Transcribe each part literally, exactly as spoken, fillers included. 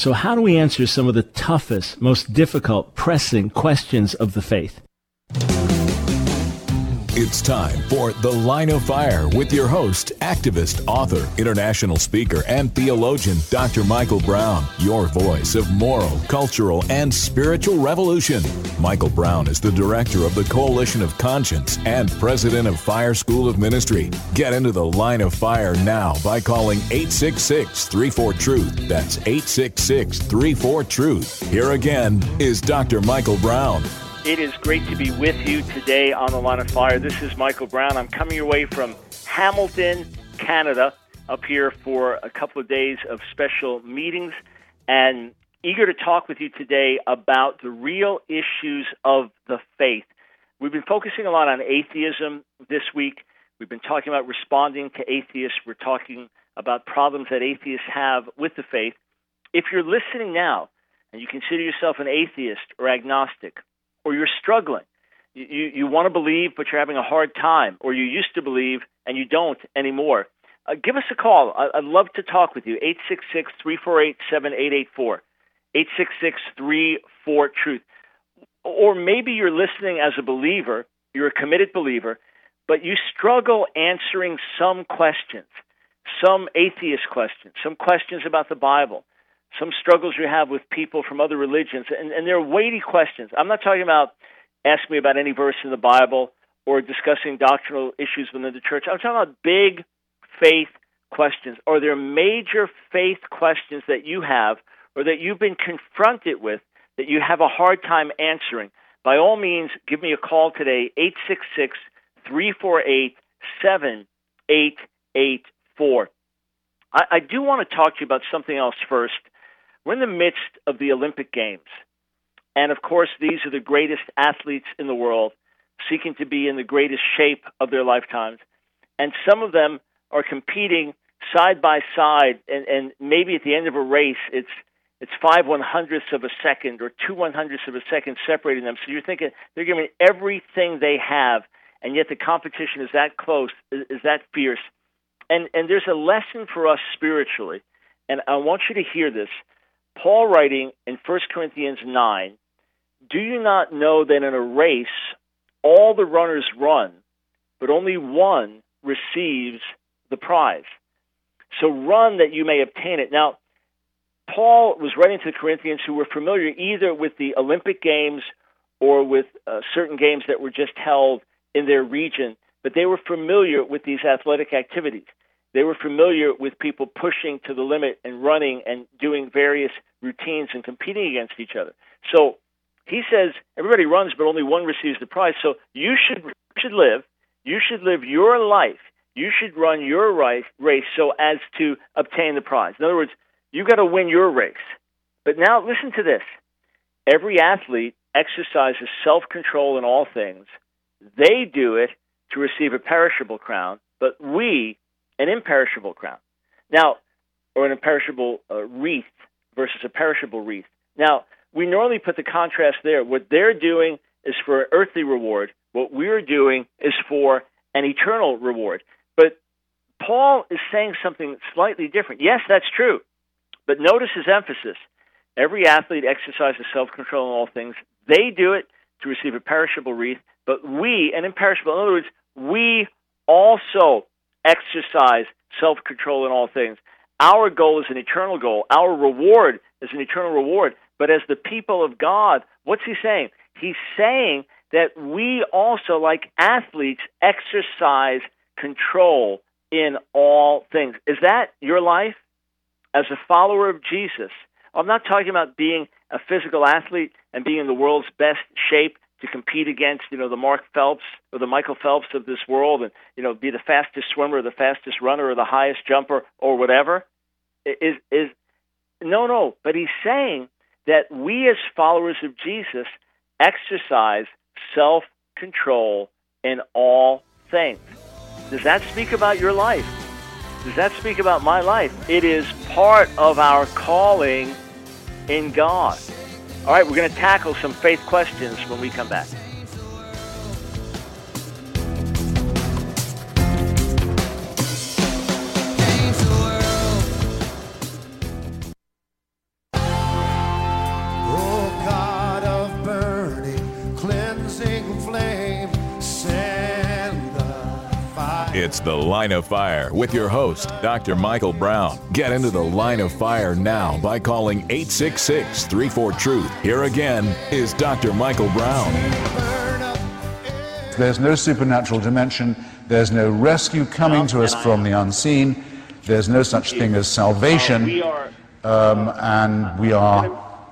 So how do we answer some of the toughest, most difficult, pressing questions of the faith? It's time for The Line of Fire with your host, activist, author, international speaker, and theologian, Doctor Michael Brown, your voice of moral, cultural, and spiritual revolution. Michael Brown is the director of the Coalition of Conscience and president of Fire School of Ministry. Get into The Line of Fire now by calling eight six six, three four, TRUTH. That's eight six six, three four, TRUTH. Here again is Doctor Michael Brown. It is great to be with you today on The Line of Fire. This is Michael Brown. I'm coming your way from Hamilton, Canada, up here for a couple of days of special meetings, and eager to talk with you today about the real issues of the faith. We've been focusing a lot on atheism this week. We've been talking about responding to atheists. We're talking about problems that atheists have with the faith. If you're listening now and you consider yourself an atheist or agnostic, or you're struggling, you, you, you want to believe but you're having a hard time, or you used to believe and you don't anymore, uh, give us a call. I, I'd love to talk with you, eight six six, three four eight, seven eight eight four, eight six six, three four, TRUTH. Or maybe you're listening as a believer, you're a committed believer, but you struggle answering some questions, some atheist questions, some questions about the Bible, some struggles you have with people from other religions, and, and they're weighty questions. I'm not talking about ask me about any verse in the Bible or discussing doctrinal issues within the church. I'm talking about big faith questions. Are there major faith questions that you have or that you've been confronted with that you have a hard time answering? By all means, give me a call today, eight six six, three four eight, seven eight eight four. I, I do want to talk to you about something else first. We're in the midst of the Olympic Games. And, of course, these are the greatest athletes in the world, seeking to be in the greatest shape of their lifetimes. And some of them are competing side by side, and, and maybe at the end of a race, it's it's five one-hundredths of a second or two one-hundredths of a second separating them. So you're thinking they're giving everything they have, and yet the competition is that close, is, is that fierce. And and there's a lesson for us spiritually, and I want you to hear this. Paul writing in First Corinthians nine, do you not know that in a race all the runners run, but only one receives the prize? So run that you may obtain it. Now, Paul was writing to the Corinthians who were familiar either with the Olympic Games or with uh, certain games that were just held in their region, but they were familiar with these athletic activities. They were familiar with people pushing to the limit and running and doing various routines and competing against each other. So he says everybody runs, but only one receives the prize. So you should should live. You should live your life. You should run your race so as to obtain the prize. In other words, you've got to win your race. But now listen to this. Every athlete exercises self-control in all things. They do it to receive a perishable crown, but we an imperishable crown. Now, or an imperishable uh, wreath versus a perishable wreath. Now, we normally put the contrast there. What they're doing is for an earthly reward. What we're doing is for an eternal reward. But Paul is saying something slightly different. Yes, that's true. But notice his emphasis. Every athlete exercises self-control in all things. They do it to receive a perishable wreath, but we, an imperishable, in other words, we also exercise self-control in all things. Our goal is an eternal goal. Our reward is an eternal reward. But as the people of God, what's he saying? He's saying that we also, like athletes, exercise control in all things. Is that your life? As a follower of Jesus, I'm not talking about being a physical athlete and being in the world's best shape to compete against, you know, the Mark Phelps or the Michael Phelps of this world and, you know, be the fastest swimmer or the fastest runner or the highest jumper or whatever. Is is no, no. But he's saying that we as followers of Jesus exercise self-control in all things. Does that speak about your life? Does that speak about my life? It is part of our calling in God. All right, we're going to tackle some faith questions when we come back. It's The Line of Fire with your host, Doctor Michael Brown. Get into the Line of Fire now by calling eight six six, three four, truth. Here again is Doctor Michael Brown. There's no supernatural dimension. There's no rescue coming to us from the unseen. There's no such thing as salvation. Um, and we are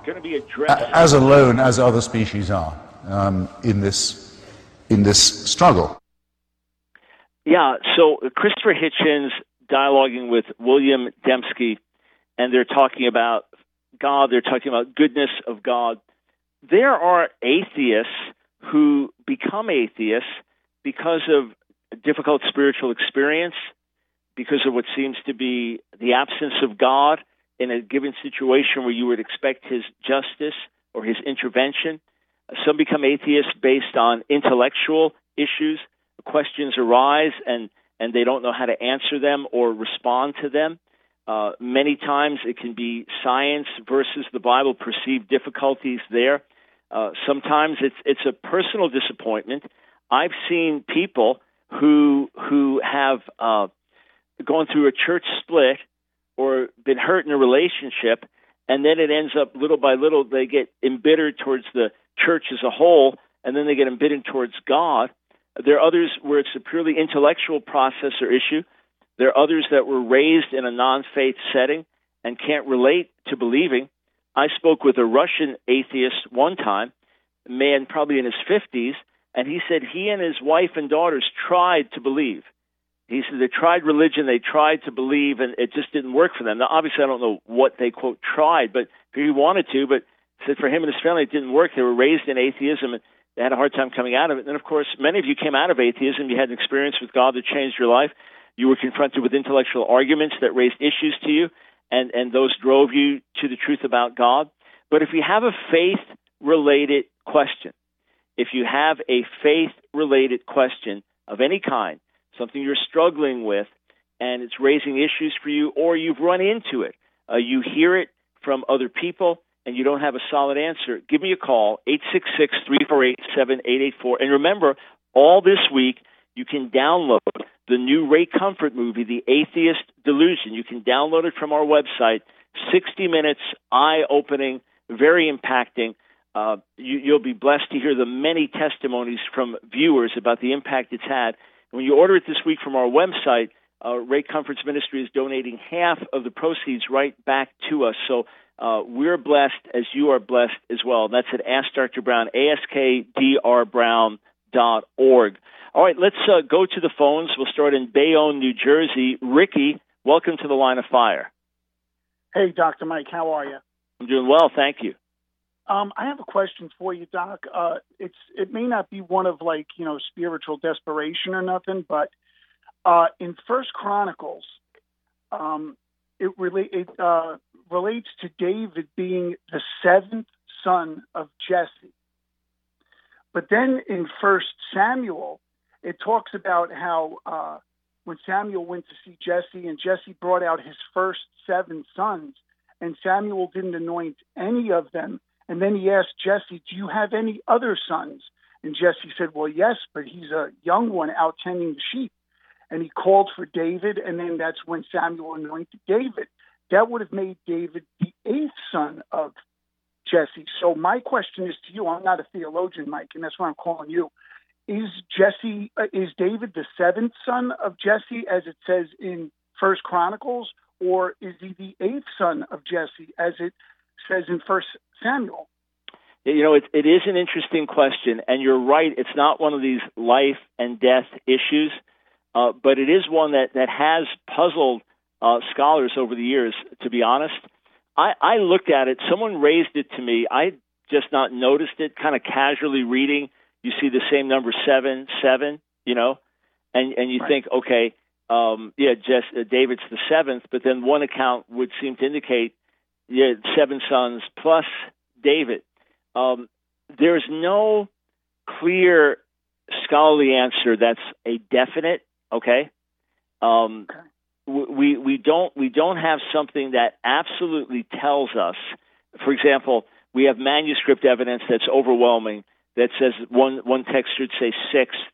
as alone as other species are um, in this in this struggle. Yeah, so Christopher Hitchens dialoguing with William Dembski, and they're talking about God, they're talking about goodness of God. There are atheists who become atheists because of a difficult spiritual experience, because of what seems to be the absence of God in a given situation where you would expect his justice or his intervention. Some become atheists based on intellectual issues. Questions arise, and, and they don't know how to answer them or respond to them. Uh, many times it can be science versus the Bible, perceived difficulties there. Uh, sometimes it's it's a personal disappointment. I've seen people who who have uh, gone through a church split or been hurt in a relationship, and then it ends up little by little they get embittered towards the church as a whole, and then they get embittered towards God. There are others where it's a purely intellectual process or issue. There are others that were raised in a non-faith setting and can't relate to believing. I spoke with a Russian atheist one time, a man probably in his fifties, and he said he and his wife and daughters tried to believe. He said they tried religion, they tried to believe, and it just didn't work for them. Now, obviously, I don't know what they, quote, tried, but he wanted to, but said for him and his family it didn't work. They were raised in atheism, and they had a hard time coming out of it. And, of course, many of you came out of atheism. You had an experience with God that changed your life. You were confronted with intellectual arguments that raised issues to you, and, and those drove you to the truth about God. But if you have a faith-related question, if you have a faith-related question of any kind, something you're struggling with, and it's raising issues for you, or you've run into it, uh, you hear it from other people, and you don't have a solid answer, give me a call, eight six six, three four eight, seven eight eight four. And remember, all this week, you can download the new Ray Comfort movie, The Atheist Delusion. You can download it from our website, sixty minutes, eye-opening, very impacting. Uh, you, you'll be blessed to hear the many testimonies from viewers about the impact it's had. When you order it this week from our website, uh, Ray Comfort's ministry is donating half of the proceeds right back to us. So uh, we're blessed as you are blessed as well. That's at Ask Doctor Brown, A S K D R Brown dot org. All right, let's uh, go to the phones. We'll start in Bayonne, New Jersey. Ricky, welcome to the Line of Fire. Hey, Doctor Mike, how are you? I'm doing well, thank you. Um, I have a question for you, Doc. Uh, it's it may not be one of like you know spiritual desperation or nothing, but uh, in First Chronicles, um, it really it uh, relates to David being the seventh son of Jesse. But then in First Samuel, it talks about how uh, when Samuel went to see Jesse, and Jesse brought out his first seven sons, and Samuel didn't anoint any of them. And then he asked Jesse, do you have any other sons? And Jesse said, well, yes, but he's a young one out tending the sheep. And he called for David, and then that's when Samuel anointed David. That would have made David the eighth son of Jesse. So my question is to you, I'm not a theologian, Mike, and that's why I'm calling you. Is Jesse, uh, is David the seventh son of Jesse, as it says in First Chronicles, or is he the eighth son of Jesse, as it says in First Samuel? You know, it, it is an interesting question, and you're right. It's not one of these life and death issues, uh, but it is one that, that has puzzled uh, scholars over the years, to be honest. I, I looked at it. Someone raised it to me. I just not noticed it, kind of casually reading. You see the same number, seven, seven, you know, and, and you right. think, okay, um, yeah, just, uh, David's the seventh, but then one account would seem to indicate yeah, seven sons plus David. Um, there's no clear scholarly answer that's a definite. Okay, um, okay. We we don't we don't have something that absolutely tells us. For example, we have manuscript evidence that's overwhelming that says one one text should say sixth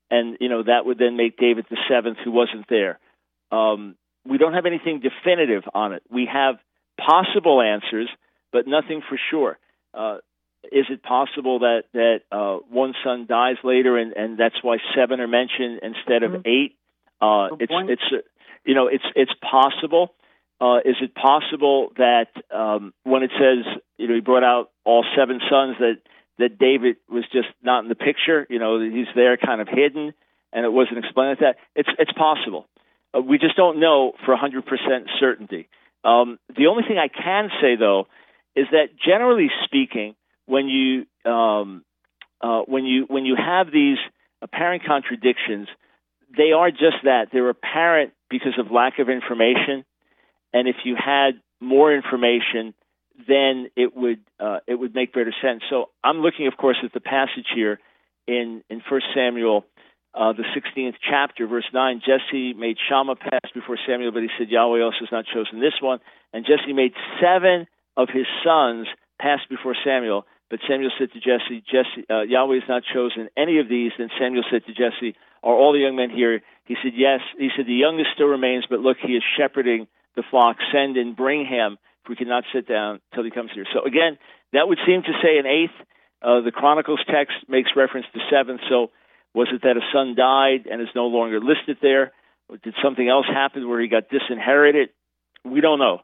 and you know that would then make David the seventh, who wasn't there. Um, we don't have anything definitive on it. We have possible answers, but nothing for sure. Uh, is it possible that that uh, one son dies later, and, and that's why seven are mentioned instead of mm-hmm. eight? Uh, it's it's uh, you know it's it's possible. Uh, is it possible that um, when it says you know he brought out all seven sons that that David was just not in the picture? You know he's there, kind of hidden, and it wasn't explained like that. It's it's possible. Uh, we just don't know for one hundred percent certainty. Um, the only thing I can say though is that generally speaking, when you um, uh, when you when you have these apparent contradictions, they are just that. They're apparent because of lack of information. And if you had more information, then it would uh, it would make better sense. So I'm looking, of course, at the passage here in in First Samuel, uh, the sixteenth chapter, verse nine. Jesse made Shammah pass before Samuel, but he said, Yahweh also has not chosen this one. And Jesse made seven of his sons pass before Samuel. But Samuel said to Jesse, Jesse uh, Yahweh has not chosen any of these. Then Samuel said to Jesse, are all the young men here? He said, yes. He said, the youngest still remains, but look, he is shepherding the flock. Send and bring him, for we cannot sit down till he comes here. So again, that would seem to say an eighth. Uh, the Chronicles text makes reference to seven. So was it that a son died and is no longer listed there? Or did something else happen where he got disinherited? We don't know.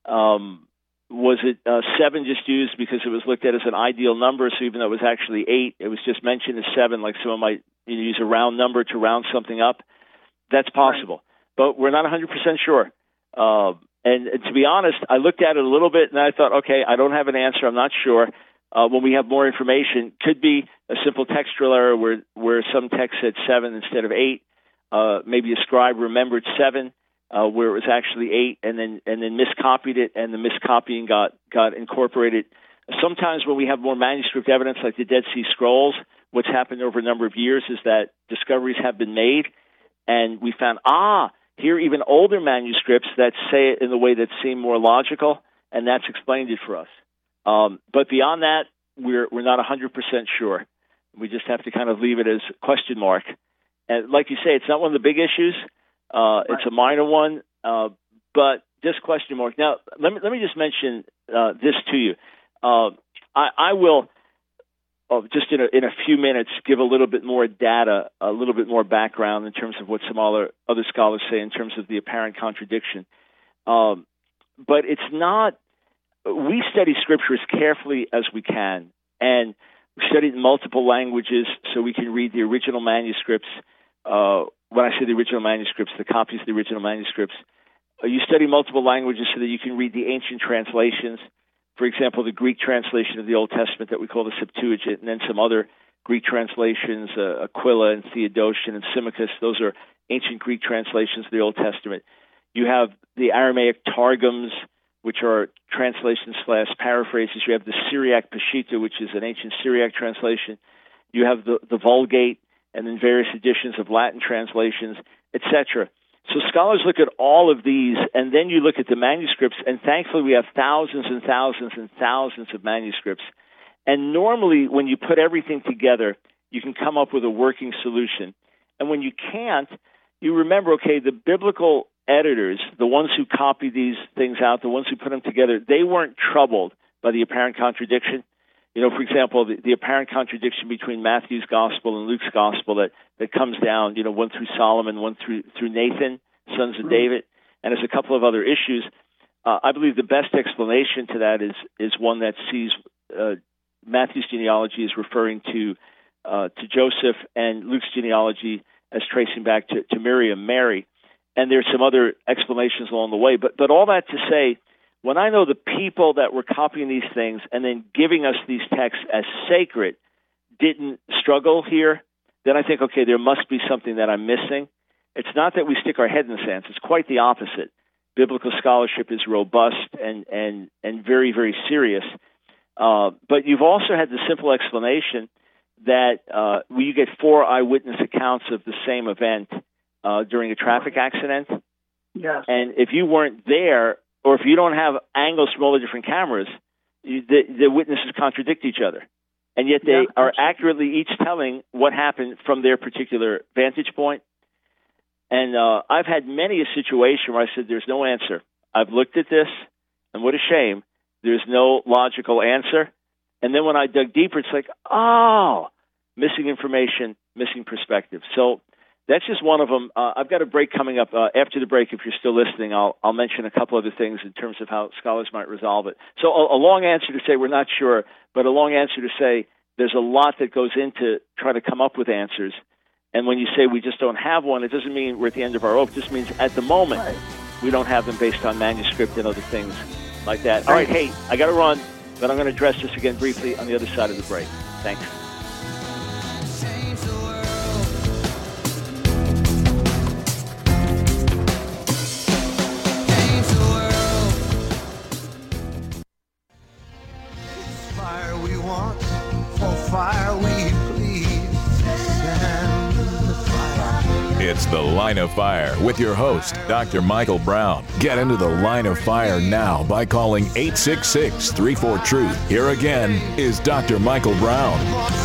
Um, was it uh, seven just used because it was looked at as an ideal number? So even though it was actually eight, it was just mentioned as seven, like someone might you know, use a round number to round something up. That's possible. Right. But we're not one hundred percent sure. Uh, and, and to be honest, I looked at it a little bit and I thought, okay, I don't have an answer. I'm not sure. Uh, when we have more information, could be a simple textual error where, where some text said seven instead of eight. Uh, maybe a scribe remembered seven, uh, where it was actually eight, and then and then miscopied it, and the miscopying got, got incorporated. Sometimes when we have more manuscript evidence, like the Dead Sea Scrolls, what's happened over a number of years is that discoveries have been made, and we found, ah, here are even older manuscripts that say it in the way that seem more logical, and that's explained it for us. Um, but beyond that, we're we're not one hundred percent sure. We just have to kind of leave it as question mark. And like you say, it's not one of the big issues. Uh, right. It's a minor one, uh, but just question mark. Now, let me let me just mention uh, this to you. Uh, I, I will uh, just in a, in a few minutes give a little bit more data, a little bit more background in terms of what some other other scholars say in terms of the apparent contradiction. Um, but it's not. We study Scripture as carefully as we can, and we study it in multiple languages so we can read the original manuscripts. Uh, when I say the original manuscripts, the copies of the original manuscripts, uh, you study multiple languages so that you can read the ancient translations. For example, the Greek translation of the Old Testament that we call the Septuagint, and then some other Greek translations, uh, Aquila and Theodotion and Symmachus. Those are ancient Greek translations of the Old Testament. You have the Aramaic Targums, which are translations slash paraphrases. You have the Syriac Peshitta, which is an ancient Syriac translation. You have the, the Vulgate, and then various editions of Latin translations, et cetera. So scholars look at all of these, and then you look at the manuscripts, and thankfully we have thousands and thousands and thousands of manuscripts. And normally when you put everything together, you can come up with a working solution. And when you can't, you remember, okay, the biblical editors, the ones who copied these things out, the ones who put them together, they weren't troubled by the apparent contradiction. You know, for example, the, the apparent contradiction between Matthew's gospel and Luke's gospel that, that comes down, you know, one through Solomon, one through through Nathan, sons of David, and there's a couple of other issues. Uh, I believe the best explanation to that is is one that sees uh, Matthew's genealogy is referring to uh, to Joseph, and Luke's genealogy as tracing back to, to Miriam, Mary. And there's some other explanations along the way. But but all that to say, when I know the people that were copying these things and then giving us these texts as sacred didn't struggle here, then I think, okay, there must be something that I'm missing. It's not that we stick our head in the sand. It's quite the opposite. Biblical scholarship is robust and, and, and very, very serious. Uh, but you've also had the simple explanation that uh, you get four eyewitness accounts of the same event uh, during a traffic accident. Yes. And if you weren't there, or if you don't have angles from all the different cameras, you, the, the witnesses contradict each other. and yet they Yeah, are absolutely. accurately each telling what happened from their particular vantage point. And uh, I've had many a situation where I said, there's no answer. I've looked at this, and what a shame. There's no logical answer. And then when I dug deeper, it's like, oh, missing information, missing perspective. So that's just one of them. Uh, I've got a break coming up. Uh, after the break, if you're still listening, I'll, I'll mention a couple other things in terms of how scholars might resolve it. So a, a long answer to say we're not sure, but a long answer to say there's a lot that goes into trying to come up with answers. And when you say we just don't have one, it doesn't mean we're at the end of our rope. It just means at the moment Right. we don't have them based on manuscript and other things like that. All right, hey, I got to run, but I'm going to address this again briefly on the other side of the break. Thanks. Fire we want, for fire we please. Send the fire. It's The Line of Fire with your host, Doctor Michael Brown. Get into the Line of Fire now by calling eight six six, three four, truth. Here again is Doctor Michael Brown.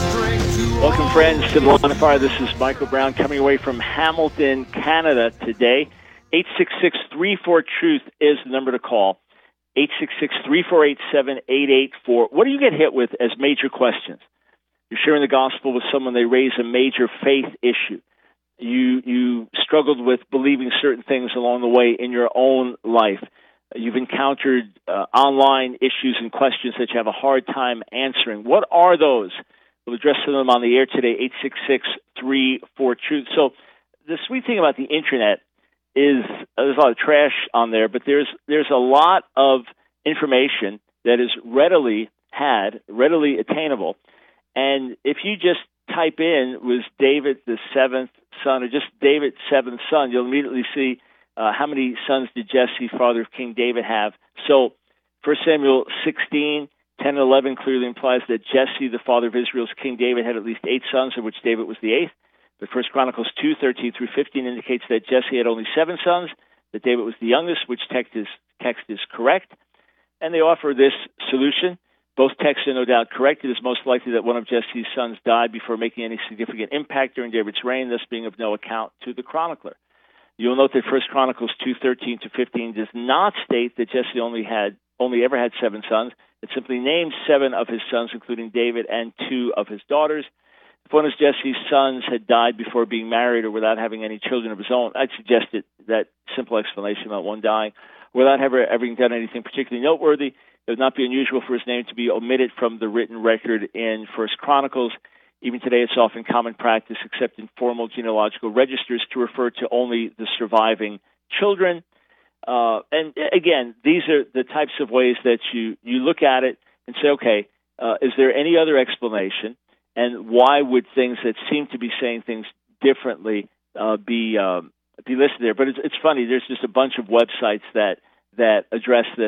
Welcome, friends, to the Line of Fire. This is Michael Brown coming away from Hamilton, Canada today. eight six six, three four, truth is the number to call. eight six six, three four eight, seven eight eight four. What do you get hit with as major questions? You're sharing the gospel with someone, they raise a major faith issue. You you struggled with believing certain things along the way in your own life. You've encountered uh, online issues and questions that you have a hard time answering. What are those? We'll address them on the air today, eight six six, three four, truth. So the sweet thing about the Internet is uh, there's a lot of trash on there, but there's there's a lot of information that is readily had, readily attainable. And if you just type in, was David the seventh son, or just David's seventh son, you'll immediately see uh, how many sons did Jesse, father of King David, have. So First Samuel sixteen, ten and eleven clearly implies that Jesse, the father of Israel's King David, had at least eight sons, of which David was the eighth. But First Chronicles two, thirteen through fifteen indicates that Jesse had only seven sons, that David was the youngest, which text is, text is correct. And they offer this solution. Both texts are no doubt correct. It is most likely that one of Jesse's sons died before making any significant impact during David's reign, thus being of no account to the chronicler. You'll note that First Chronicles two, thirteen to fifteen does not state that Jesse only had only ever had seven sons. It simply names seven of his sons, including David, and two of his daughters. If one of Jesse's sons had died before being married or without having any children of his own, I'd suggest it, that simple explanation about one dying, without ever having done anything particularly noteworthy, it would not be unusual for his name to be omitted from the written record in First Chronicles. Even today, it's often common practice, except in formal genealogical registers, to refer to only the surviving children. Uh, and again, these are the types of ways that you, you look at it and say, okay, uh, is there any other explanation? And why would things that seem to be saying things differently uh, be um, be listed there? But it's, it's funny. There's just a bunch of websites that that address this.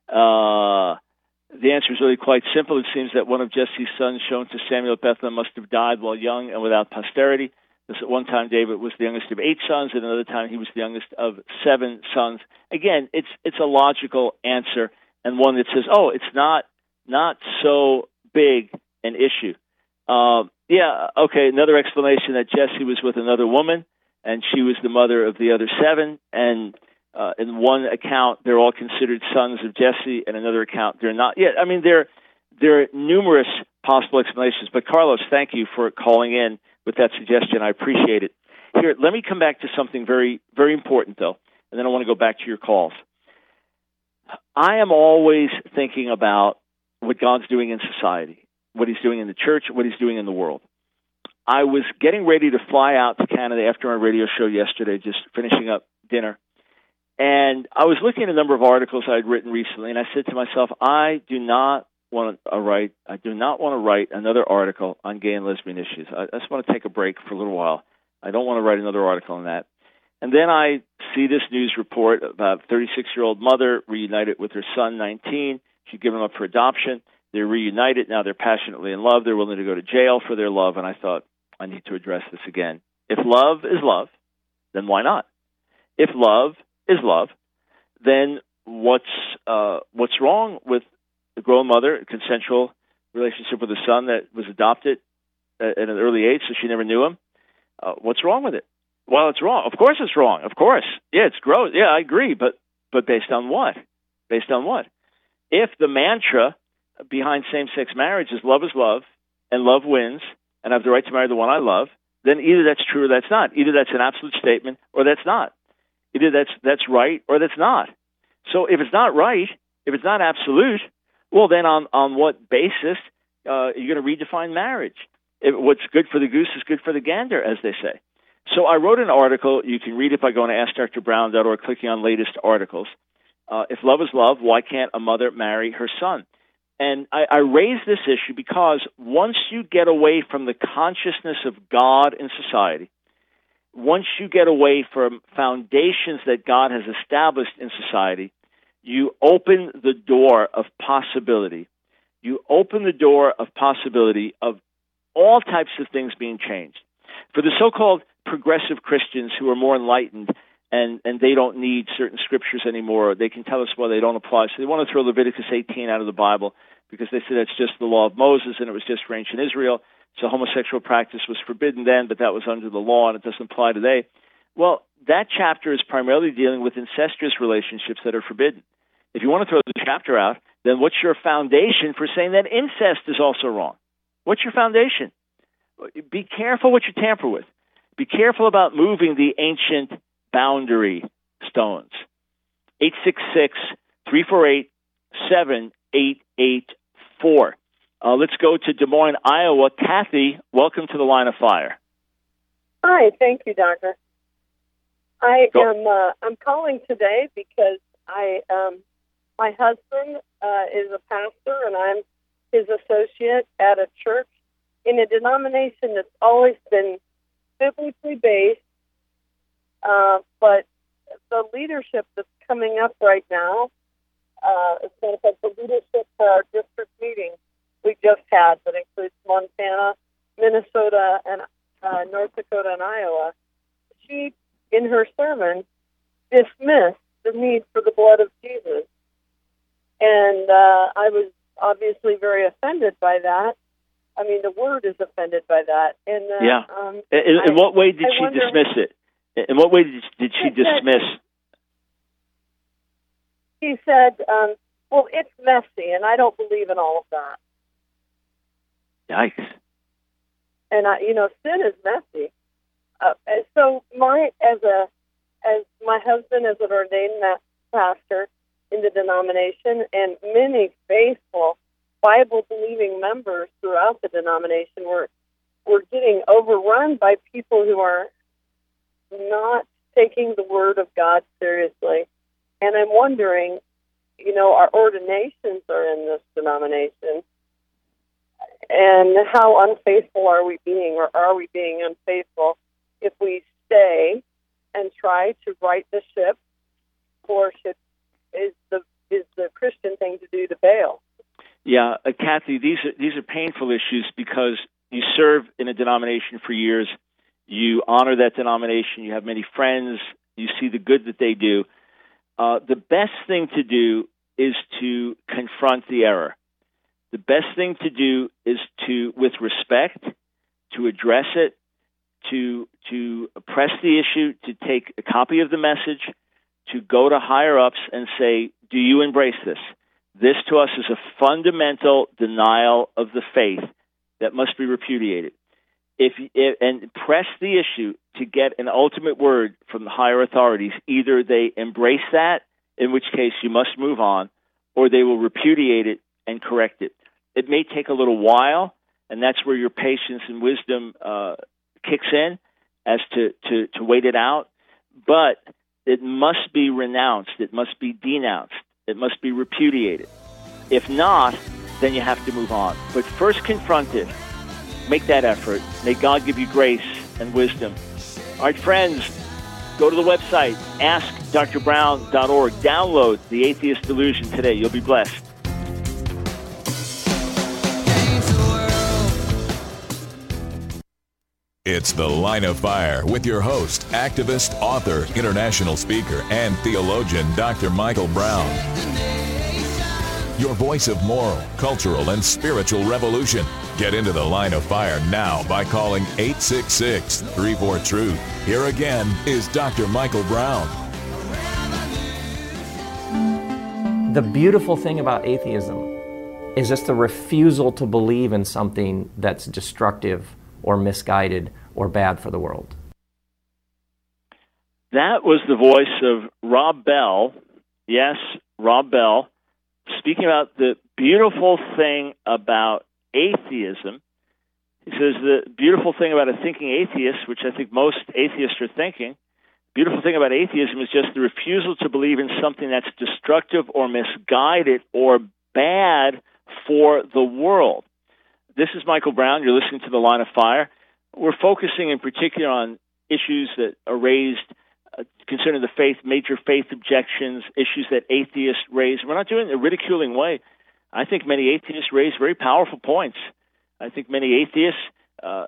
Uh, the answer is really quite simple. It seems that one of Jesse's sons shown to Samuel at Bethlehem must have died while young and without posterity. This, at one time, David was the youngest of eight sons, and another time he was the youngest of seven sons. Again, it's it's a logical answer, and one that says, oh, it's not not so big an issue. Uh, yeah, okay, another explanation that Jesse was with another woman, and she was the mother of the other seven, and uh, in one account, they're all considered sons of Jesse, and another account, they're not. Yeah, I mean, there, there are numerous possible explanations, but Carlos, thank you for calling in with that suggestion. I appreciate it. Here, let me come back to something very, very important, though, and then I want to go back to your calls. I am always thinking about what God's doing in society, what he's doing in the church, what he's doing in the world. I was getting ready to fly out to Canada after our radio show yesterday, just finishing up dinner. And I was looking at a number of articles I had written recently, and I said to myself, I do not want to write, I do not want to write another article on gay and lesbian issues. I just want to take a break for a little while. I don't want to write another article on that. And then I see this news report about a thirty-six-year-old mother reunited with her son, nineteen. She'd given him up for adoption. They're reunited. Now they're passionately in love. They're willing to go to jail for their love. And I thought, I need to address this again. If love is love, then why not? If love is love, then what's uh, what's wrong with a grown mother, consensual relationship with a son that was adopted at an early age, so she never knew him. Uh, what's wrong with it? Well, it's wrong. Of course it's wrong. Of course. Yeah, it's gross. Yeah, I agree. But but based on what? Based on what? If the mantra behind same-sex marriage is love is love, and love wins, and I have the right to marry the one I love, then either that's true or that's not. Either that's an absolute statement or that's not. Either that's that's right or that's not. So if it's not right, if it's not absolute, well, then on, on what basis uh, are you going to redefine marriage? If what's good for the goose is good for the gander, as they say. So I wrote an article. You can read it by going to ask dr brown dot org, clicking on latest articles. Uh, if love is love, why can't a mother marry her son? And I, I raise this issue because once you get away from the consciousness of God in society, once you get away from foundations that God has established in society, you open the door of possibility. You open the door of possibility of all types of things being changed. For the so-called progressive Christians who are more enlightened and, and they don't need certain scriptures anymore, they can tell us why they don't apply. So they want to throw Leviticus eighteen out of the Bible because they say that's just the law of Moses and it was just for ancient Israel. So homosexual practice was forbidden then, but that was under the law and it doesn't apply today. Well, that chapter is primarily dealing with incestuous relationships that are forbidden. If you want to throw the chapter out, then what's your foundation for saying that incest is also wrong? What's your foundation? Be careful what you tamper with. Be careful about moving the ancient boundary stones. eight six six, three four eight, seven eight eight four. Uh, let's go to Des Moines, Iowa. Kathy, welcome to the Line of Fire. Hi, thank you, Doctor. I go. am uh, I'm calling today because I um, my husband uh, is a pastor and I'm his associate at a church in a denomination that's always been biblically based, uh, but the leadership that's coming up right now, uh, as a matter of fact, the leadership for our district meeting we just had that includes Montana, Minnesota, and uh, North Dakota and Iowa, she, in her sermon, dismissed the need for the blood of Jesus. And uh, I was obviously very offended by that. I mean, the word is offended by that. And uh, yeah. Um, in, in I, what way did I she wonder, dismiss it? In what way did, did she dismiss? She said, um, well, it's messy, and I don't believe in all of that. Yikes. And, I, you know, sin is messy. Uh, and so my, as a, as my husband is an ordained pastor in the denomination, and many faithful Bible-believing members throughout the denomination were were getting overrun by people who are not taking the Word of God seriously. And I'm wondering, you know, our ordinations are in this denomination, and how unfaithful are we being, or are we being unfaithful if we stay and try to right the ship, or should is the is the Christian thing to do to bail? Yeah, uh, Kathy, these are these are painful issues because you serve in a denomination for years, you honor that denomination, you have many friends, you see the good that they do. Uh, the best thing to do is to confront the error. The best thing to do is to, with respect, to address it, to to press the issue, to take a copy of the message, to go to higher-ups and say, do you embrace this? This to us is a fundamental denial of the faith that must be repudiated. If, if and press the issue to get an ultimate word from the higher authorities. Either they embrace that, in which case you must move on, or they will repudiate it and correct it. It may take a little while, and that's where your patience and wisdom uh, kicks in as to, to, to wait it out. But it must be renounced. It must be denounced. It must be repudiated. If not, then you have to move on. But first confront it. Make that effort. May God give you grace and wisdom. All right, friends, go to the website, ask dr brown dot org. Download The Atheist Delusion today. You'll be blessed. It's The Line of Fire with your host, activist, author, international speaker, and theologian, Doctor Michael Brown. your voice of moral, cultural, and spiritual revolution. Get into the Line of Fire now by calling eight six six, three four, truth. Here again is Doctor Michael Brown. The beautiful thing about atheism is just the refusal to believe in something that's destructive or misguided or bad for the world. That was the voice of Rob Bell. Yes, Rob Bell, speaking about the beautiful thing about atheism. He says the beautiful thing about a thinking atheist, which I think most atheists are thinking, beautiful thing about atheism is just the refusal to believe in something that's destructive or misguided or bad for the world. This is Michael Brown. You're listening to The Line of Fire. We're focusing in particular on issues that are raised uh, concerning the faith, major faith objections, issues that atheists raise. We're not doing it in a ridiculing way. I think many atheists raise very powerful points. I think many atheists uh,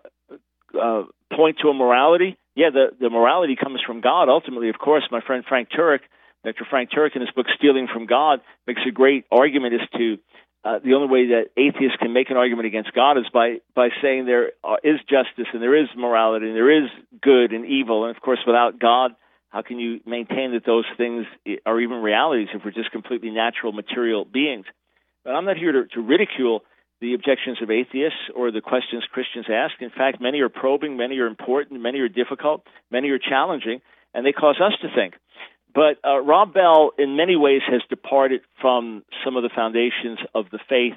uh, point to a morality. Yeah, the, the morality comes from God. Ultimately, of course, my friend Frank Turek, Doctor Frank Turek, in his book Stealing from God, makes a great argument as to uh, the only way that atheists can make an argument against God is by, by saying there is justice and there is morality and there is good and evil. And, of course, without God, how can you maintain that those things are even realities if we're just completely natural, material beings? But I'm not here to, to ridicule the objections of atheists or the questions Christians ask. In fact, many are probing, many are important, many are difficult, many are challenging, and they cause us to think. But uh, Rob Bell, in many ways, has departed from some of the foundations of the faith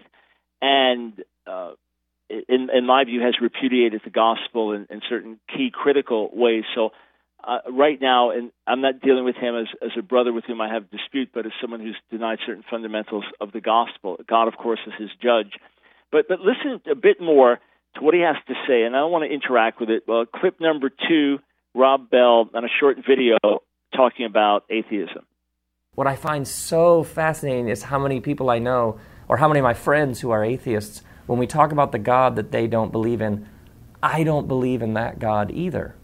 and, uh, in, in my view, has repudiated the gospel in, in certain key critical ways. So uh, right now, and I'm not dealing with him as, as a brother with whom I have a dispute, but as someone who's denied certain fundamentals of the gospel. God, of course, is his judge. But but listen a bit more to what he has to say, and I don't want to interact with it. Well, clip number two, Rob Bell on a short video talking about atheism. What I find so fascinating is how many people I know, or how many of my friends who are atheists, when we talk about the God that they don't believe in, I don't believe in that God either.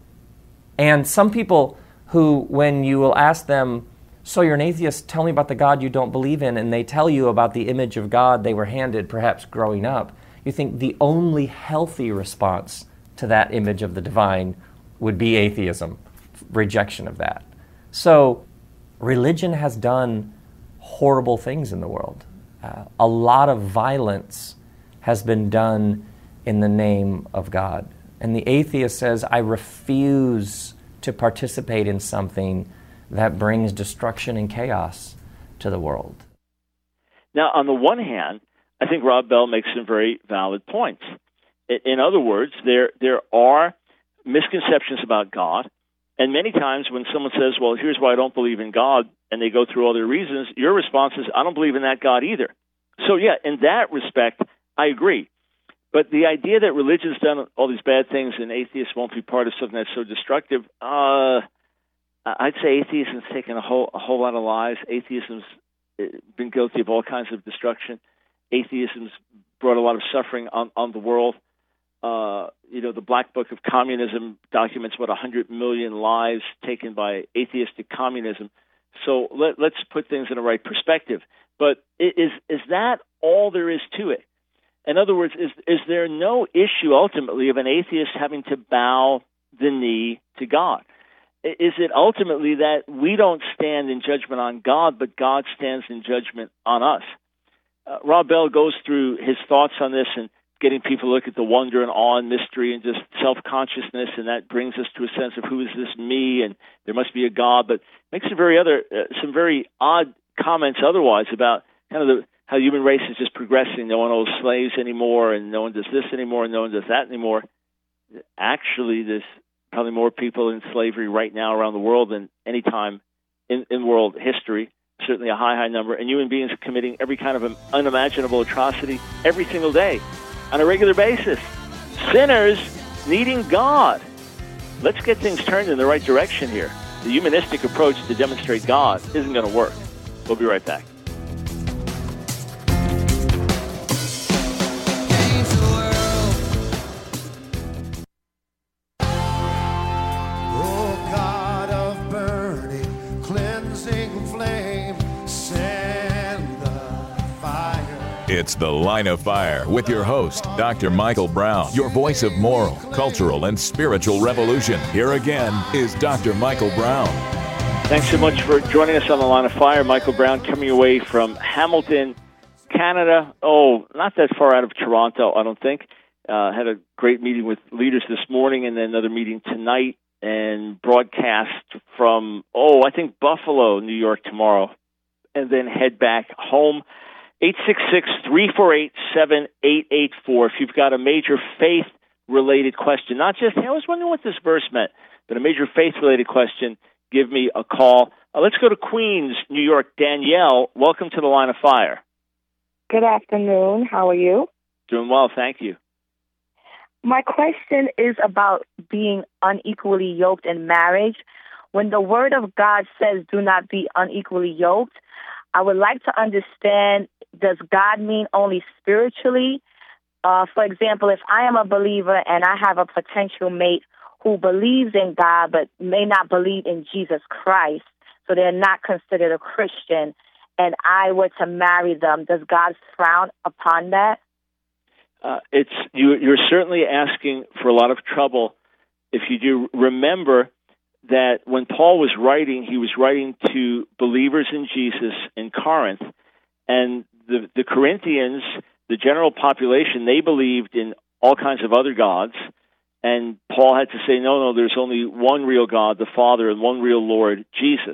And some people who, when you will ask them, so you're an atheist, tell me about the God you don't believe in, and they tell you about the image of God they were handed perhaps growing up, you think the only healthy response to that image of the divine would be atheism, rejection of that. So religion has done horrible things in the world. Uh, a lot of violence has been done in the name of God. And the atheist says, I refuse to participate in something that brings destruction and chaos to the world. Now, on the one hand, I think Rob Bell makes some very valid points. In other words, there there are misconceptions about God, and many times when someone says, well, here's why I don't believe in God, and they go through all their reasons, your response is, I don't believe in that God either. So, yeah, in that respect, I agree. But the idea that religion's done all these bad things and atheists won't be part of something that's so destructive, uh... I'd say atheism's taken a whole a whole lot of lives. Atheism's been guilty of all kinds of destruction. Atheism's brought a lot of suffering on, on the world. Uh, you know, the Black Book of Communism documents what one hundred million lives taken by atheistic communism. So let, let's put things in the right perspective. But is is that all there is to it? In other words, is is there no issue ultimately of an atheist having to bow the knee to God? Is it ultimately that we don't stand in judgment on God, but God stands in judgment on us? Uh, Rob Bell goes through his thoughts on this and getting people to look at the wonder and awe and mystery and just self-consciousness, and that brings us to a sense of who is this me, and there must be a God, but makes some very other, uh, some very odd comments otherwise about kind of the, how the human race is just progressing. No one owns slaves anymore, and no one does this anymore, and no one does that anymore. Actually, there's probably more people in slavery right now around the world than any time in, in world history, certainly a high, high number, and human beings are committing every kind of unimaginable atrocity every single day on a regular basis. Sinners needing God. Let's get things turned in the right direction here. The humanistic approach to demonstrate God isn't going to work. We'll be right back. Fire. It's The Line of Fire with your host, Doctor Michael Brown, your voice of moral, cultural, and spiritual revolution. Here again is Doctor Michael Brown. Thanks so much for joining us on The Line of Fire. Michael Brown coming away from Hamilton, Canada. Oh, not that far out of Toronto, I don't think. Uh, had a great meeting with leaders this morning and then another meeting tonight, and broadcast from, oh, I think Buffalo, New York tomorrow, and then head back home. eight six six, three four eight, seven eight eight four. If you've got a major faith-related question, not just, hey, I was wondering what this verse meant, but a major faith-related question, give me a call. Uh, let's go to Queens, New York. Danielle, welcome to The Line of Fire. Good afternoon. How are you? Doing well, thank you. My question is about being unequally yoked in marriage. When the Word of God says do not be unequally yoked, I would like to understand, does God mean only spiritually? Uh, for example, if I am a believer and I have a potential mate who believes in God but may not believe in Jesus Christ, so they're not considered a Christian, and I were to marry them, does God frown upon that? Uh, it's you, you're certainly asking for a lot of trouble if you do. Remember that when Paul was writing, he was writing to believers in Jesus in Corinth, and the, the Corinthians, the general population, they believed in all kinds of other gods. And Paul had to say, no, no, there's only one real God, the Father, and one real Lord, Jesus.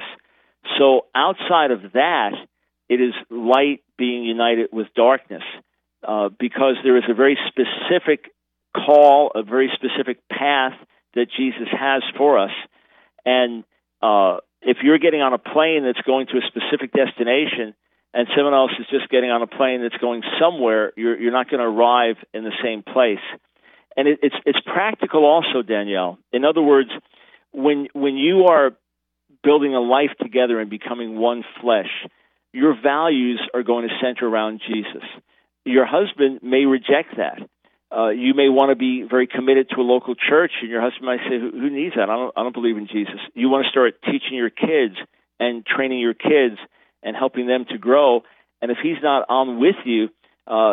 So outside of that, it is light being united with darkness, uh, because there is a very specific call, a very specific path that Jesus has for us. And uh, if you're getting on a plane that's going to a specific destination and someone else is just getting on a plane that's going somewhere, you're, you're not going to arrive in the same place. And it, it's it's practical also, Danielle. In other words, when when you are building a life together and becoming one flesh, your values are going to center around Jesus. Your husband may reject that. Uh, you may want to be very committed to a local church, and your husband might say, who, who needs that? I don't, I don't believe in Jesus. You want to start teaching your kids and training your kids and helping them to grow. And if he's not on with you, uh,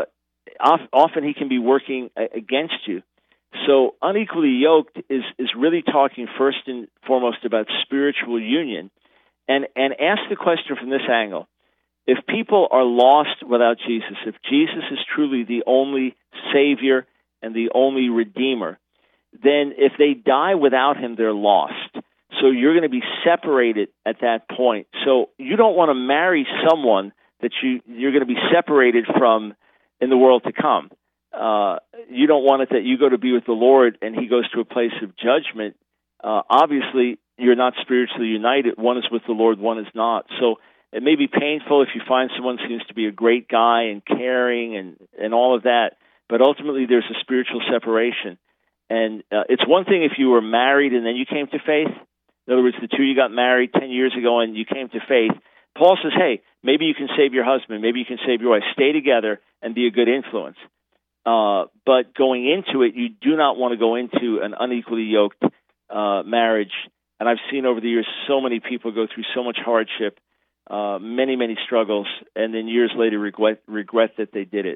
often he can be working against you. So unequally yoked is, is really talking first and foremost about spiritual union. And, and ask the question from this angle. If people are lost without Jesus, if Jesus is truly the only Savior and the only Redeemer, then if they die without him, they're lost. So you're going to be separated at that point. So you don't want to marry someone that you, you're going to be separated from in the world to come. Uh, you don't want it that you go to be with the Lord and he goes to a place of judgment. Uh, obviously, you're not spiritually united. One is with the Lord, one is not. So it may be painful if you find someone who seems to be a great guy and caring and, and all of that, but ultimately there's a spiritual separation. And uh, it's one thing if you were married and then you came to faith. In other words, the two you got married ten years ago and you came to faith. Paul says, hey, maybe you can save your husband, maybe you can save your wife. Stay together and be a good influence. Uh, but going into it, you do not want to go into an unequally yoked uh, marriage. And I've seen over the years so many people go through so much hardship, uh, many, many struggles, and then years later regret regret that they did it.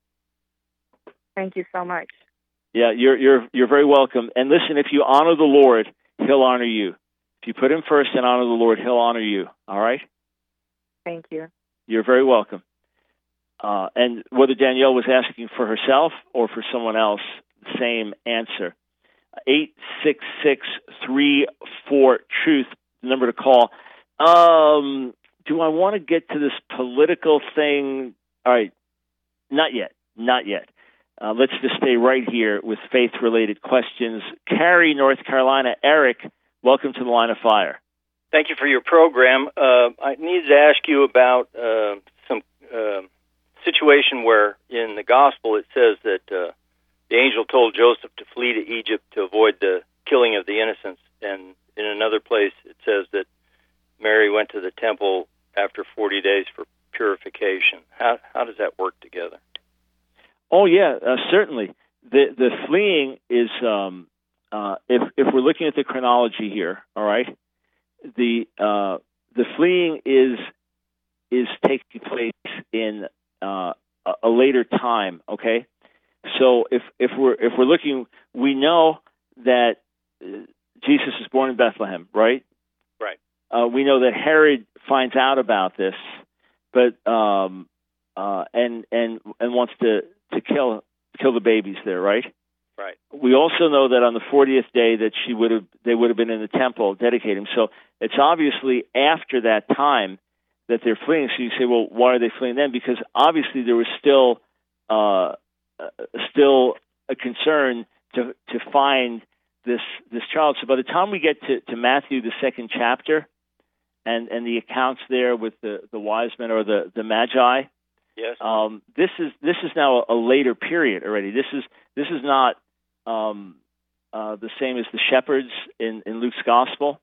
Thank you so much. Yeah, you're you're you're very welcome. And listen, if you honor the Lord, he'll honor you. If you put him first and honor the Lord, he'll honor you. All right? Thank you. You're very welcome. Uh, and whether Danielle was asking for herself or for someone else, same answer. eight six six, three four, truth, the number to call. Um, do I want to get to this political thing? All right, not yet, not yet. Uh, let's just stay right here with faith-related questions. Cary, North Carolina. Eric, welcome to the Line of Fire. Thank you for your program. Uh, I needed to ask you about uh, some uh, situation where in the Gospel it says that uh, the angel told Joseph to flee to Egypt to avoid the killing of the innocents, and in another place it says that Mary went to the temple after forty days for purification. How how does that work together? Oh yeah, uh, certainly. The the fleeing is um, uh, if if we're looking at the chronology here, all right. The uh, the fleeing is is taking place in uh, a, a later time. Okay, so if if we're if we're looking, we know that Jesus is born in Bethlehem, right? Right. Uh, we know that Herod finds out about this, but um, uh, and and and wants to, to kill kill the babies there, right? Right. We also know that on the fortieth day that she would have they would have been in the temple dedicating. So it's obviously after that time that they're fleeing. So you say, well, why are they fleeing then? Because obviously there was still uh, still a concern to to find this this child. So by the time we get to, to Matthew, the second chapter, and, and the accounts there with the, the wise men or the, the magi, yes, um, this is this is now a, a later period already. This is this is not um, uh, the same as the shepherds in, in Luke's gospel.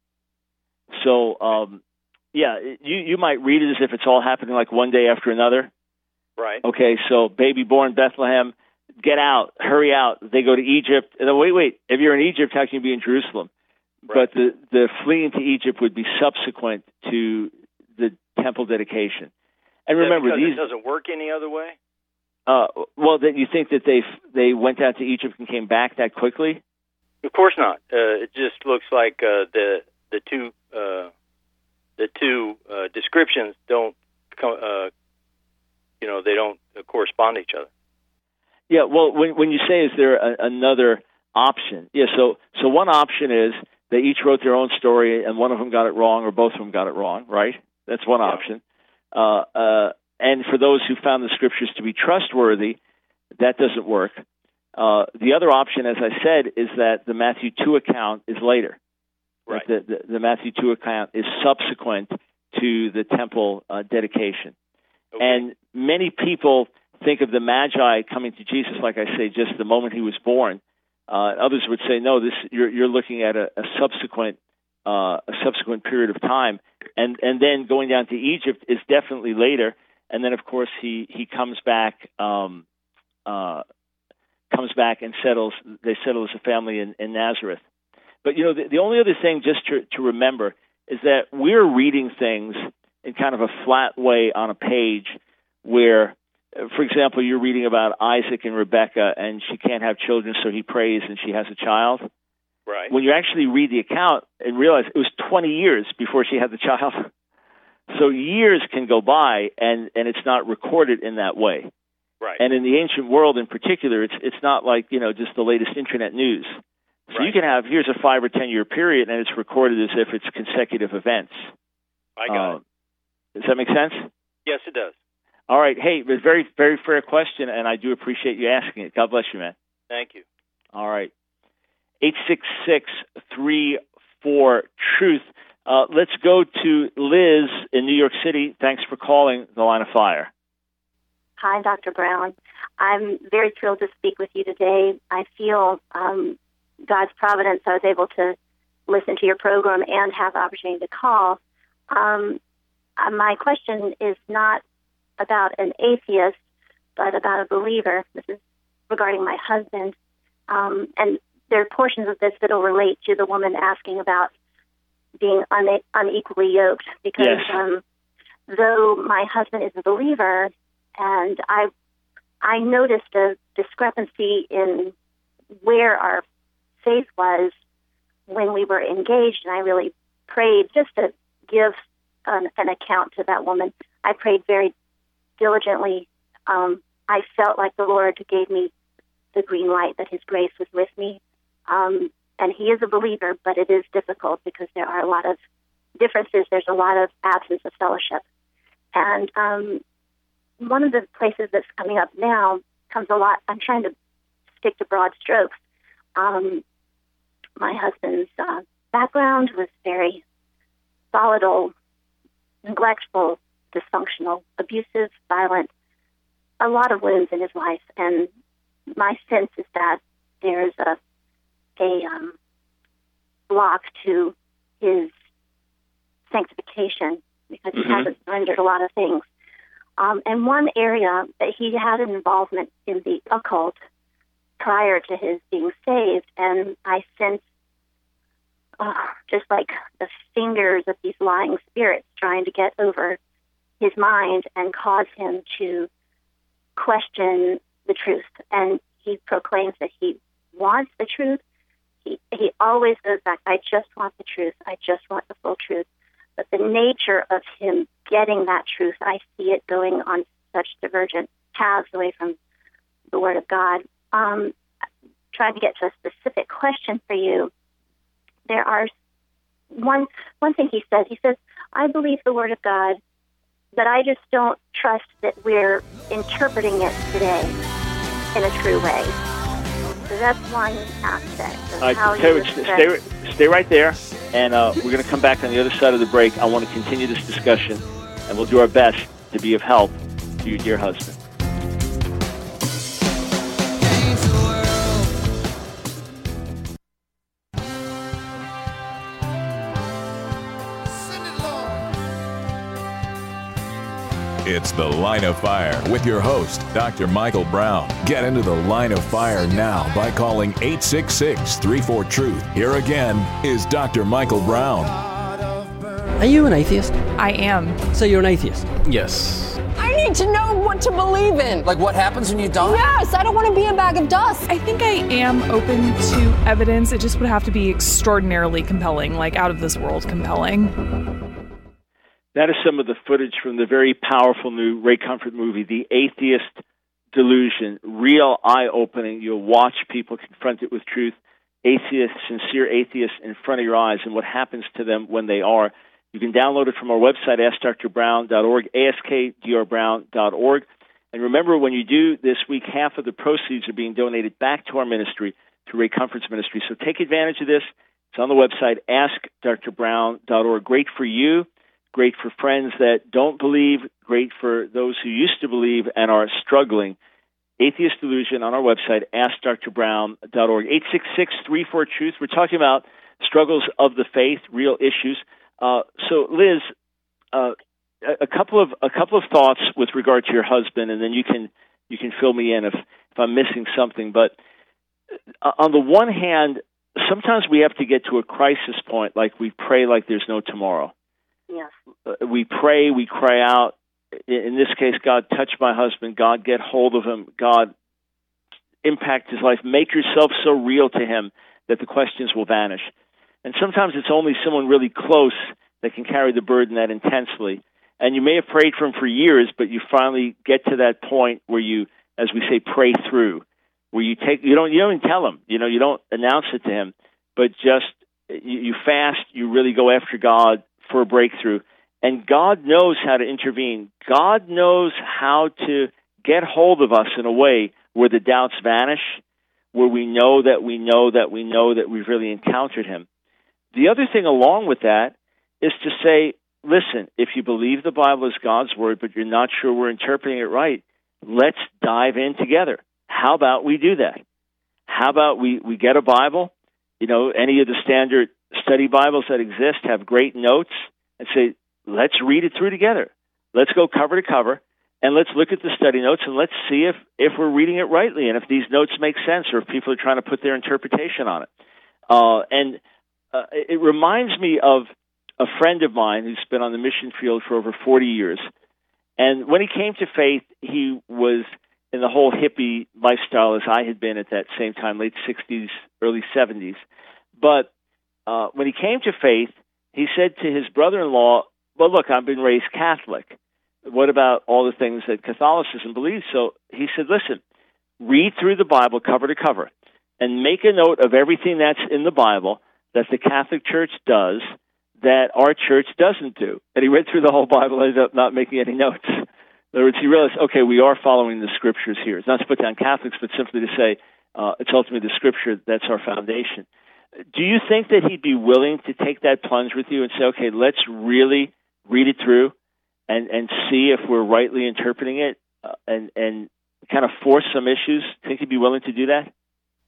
So um, yeah, you you might read it as if it's all happening like one day after another. Right. Okay, so baby born Bethlehem. Get out, hurry out. They go to Egypt. And then, wait, wait. If you're in Egypt, how can you be in Jerusalem? Right. But the, the fleeing to Egypt would be subsequent to the temple dedication. And remember, because these it doesn't work any other way. Uh, well, then you think that they they went out to Egypt and came back that quickly? Of course not. Uh, it just looks like uh, the the two uh, the two uh, descriptions don't, uh, you know, they don't correspond to each other. Yeah, well, when when you say is there a, another option? Yeah, so so one option is they each wrote their own story and one of them got it wrong or both of them got it wrong, right? That's one yeah. option. Uh, uh, and for those who found the scriptures to be trustworthy, that doesn't work. Uh, the other option, as I said, is that the Matthew two account is later. Right. The, the, the Matthew two account is subsequent to the temple uh, dedication. Okay. And many people think of the Magi coming to Jesus, like I say, just the moment he was born. Uh, others would say, no, this you're, you're looking at a, a subsequent uh, a subsequent period of time, and and then going down to Egypt is definitely later. And then, of course, he he comes back um, uh, comes back and settles. They settle as a family in, in Nazareth. But you know, the, the only other thing just to, to remember is that we're reading things in kind of a flat way on a page where, for example, you're reading about Isaac and Rebekah, and she can't have children, so he prays, and she has a child. Right. When you actually read the account and realize it was twenty years before she had the child. So years can go by, and, and it's not recorded in that way. Right. And in the ancient world in particular, it's it's not like, you know, just the latest internet news. So right. you can have, here's a five or ten year period, and it's recorded as if it's consecutive events. I got uh, it. Does that make sense? Yes, it does. All right. Hey, it was a very, very fair question, and I do appreciate you asking it. God bless you, man. Thank you. All right. eight six six, three four, truth. Uh, let's go to Liz in New York City. Thanks for calling The Line of Fire. Hi, Doctor Brown. I'm very thrilled to speak with you today. I feel um, God's providence. I was able to listen to your program and have the opportunity to call. Um, uh, my question is not about an atheist, but about a believer. This is regarding my husband. Um, and there are portions of this that will relate to the woman asking about being une- unequally yoked. Because yes. um, though my husband is a believer, and I I noticed a discrepancy in where our faith was when we were engaged, and I really prayed just to give an, an account to that woman. I prayed very diligently. Um, I felt like the Lord gave me the green light, that His grace was with me. Um, and he is a believer, but it is difficult because there are a lot of differences. There's a lot of absence of fellowship. And um, one of the places that's coming up now comes a lot. I'm trying to stick to broad strokes. Um, my husband's uh, background was very volatile, neglectful, dysfunctional, abusive, violent, a lot of wounds in his life. And my sense is that there's a a um, block to his sanctification because he mm-hmm. hasn't surrendered a lot of things. Um, and one area that he had an involvement in the occult prior to his being saved, and I sense uh, just like the fingers of these lying spirits trying to get over his mind and cause him to question the truth. And he proclaims that he wants the truth. He, he always goes back, I just want the truth. I just want the full truth. But the nature of him getting that truth, I see it going on such divergent paths away from the Word of God. Um, trying to get to a specific question for you, there are one one thing he says. He says, I believe the Word of God, but I just don't trust that we're interpreting it today in a true way. So that's one aspect of uh, how stay, you stay, stay right there, and uh, we're going to come back on the other side of the break. I want to continue this discussion, and we'll do our best to be of help to your dear husband. It's The Line of Fire with your host, Doctor Michael Brown. Get into the Line of Fire now by calling eight six six, three four, truth. Here again is Doctor Michael Brown. Are you an atheist? I am. So you're an atheist? Yes. I need to know what to believe in. Like what happens when you die? Yes, I don't want to be a bag of dust. I think I am open to evidence. It just would have to be extraordinarily compelling, like out of this world compelling. That is some of the footage from the very powerful new Ray Comfort movie, The Atheist Delusion. Real eye-opening. You'll watch people confronted with truth, atheists, sincere atheists in front of your eyes, and what happens to them when they are. You can download it from our website, ask dr brown dot org, ask dr brown dot org. And remember, when you do this week, half of the proceeds are being donated back to our ministry, to Ray Comfort's ministry. So take advantage of this. It's on the website, ask dr brown dot org. Great for you. Great for friends that don't believe, great for those who used to believe and are struggling. Atheist Delusion on our website, ask dr brown dot org. eight six six, three four, truth. We're talking about struggles of the faith, real issues. Uh, so, Liz, uh, a couple of a couple of thoughts with regard to your husband, and then you can you can fill me in if, if I'm missing something. But uh, on the one hand, sometimes we have to get to a crisis point, like we pray like there's no tomorrow. Yes. Uh, we pray, we cry out. In this case, God, touch my husband. God, get hold of him. God, impact his life. Make yourself so real to him that the questions will vanish. And sometimes it's only someone really close that can carry the burden that intensely. And you may have prayed for him for years, but you finally get to that point where you, as we say, pray through, where you take, you don't, you don't even tell him, you know, you don't announce it to him, but just you, you fast, you really go after God for a breakthrough. And God knows how to intervene. God knows how to get hold of us in a way where the doubts vanish, where we know that we know that we know that we've really encountered him. The other thing along with that is to say, listen, if you believe the Bible is God's word, but you're not sure we're interpreting it right, let's dive in together. How about we do that? How about we, we get a Bible? You know, any of the standard study Bibles that exist have great notes, and say, let's read it through together. Let's go cover to cover, and let's look at the study notes, and let's see if, if we're reading it rightly, and if these notes make sense, or if people are trying to put their interpretation on it. Uh, and uh, it reminds me of a friend of mine who's been on the mission field for over forty years. And when he came to faith, he was in the whole hippie lifestyle as I had been at that same time, late sixties, early seventies. But uh, when he came to faith, he said to his brother-in-law, well, look, I've been raised Catholic. What about all the things that Catholicism believes? So he said, listen, read through the Bible cover to cover and make a note of everything that's in the Bible that the Catholic Church does that our church doesn't do. And he read through the whole Bible and ended up not making any notes. In other words, he realized, okay, we are following the Scriptures here. It's not to put down Catholics, but simply to say uh, it's ultimately the Scripture that's our foundation. Do you think that he'd be willing to take that plunge with you and say, okay, let's really read it through and, and see if we're rightly interpreting it uh, and, and kind of force some issues? Think he'd be willing to do that?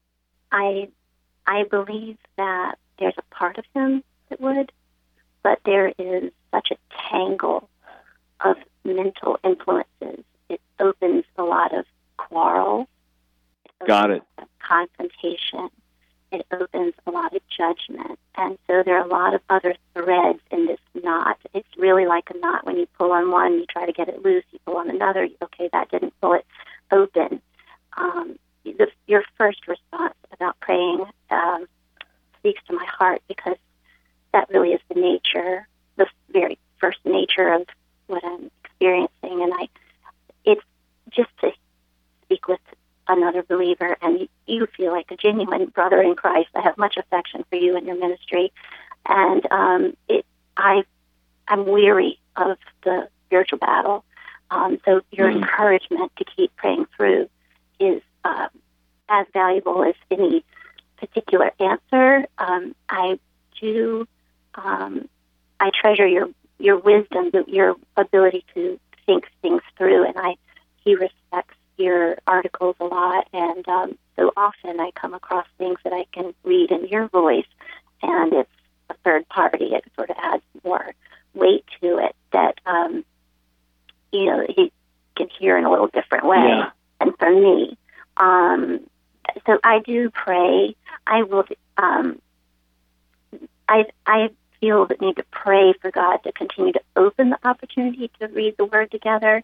I I believe that there's a part of him that would, but there is such a tangle of mental influences. It opens a lot of quarrel. It Got it. Confrontation. It opens a lot of judgment. And so there are a lot of other threads in this knot. It's really like a knot. When you pull on one, you try to get it loose. You pull on another. Okay, that didn't pull it. open, um, the, your first response about praying um, speaks to my heart, because that really is the nature, the very first nature of what I'm experiencing. And I, it's just to speak with another believer, and you, you feel like a genuine brother in Christ. I have much affection for you and your ministry, and um, it, I, I'm weary of the spiritual battle. Um, so your mm. encouragement to keep praying through is um, as valuable as any particular answer. Um, I do. Um, I treasure your your wisdom, your ability to think things through, and I he respects your articles a lot, and um, so often I come across things that I can read in your voice, and it's a third party. It sort of adds more weight to it that um, you know he can hear in a little different way. Yeah. And for me, um, so I do pray. I will. Um, I I feel the need to pray for God to continue to open the opportunity to read the Word together.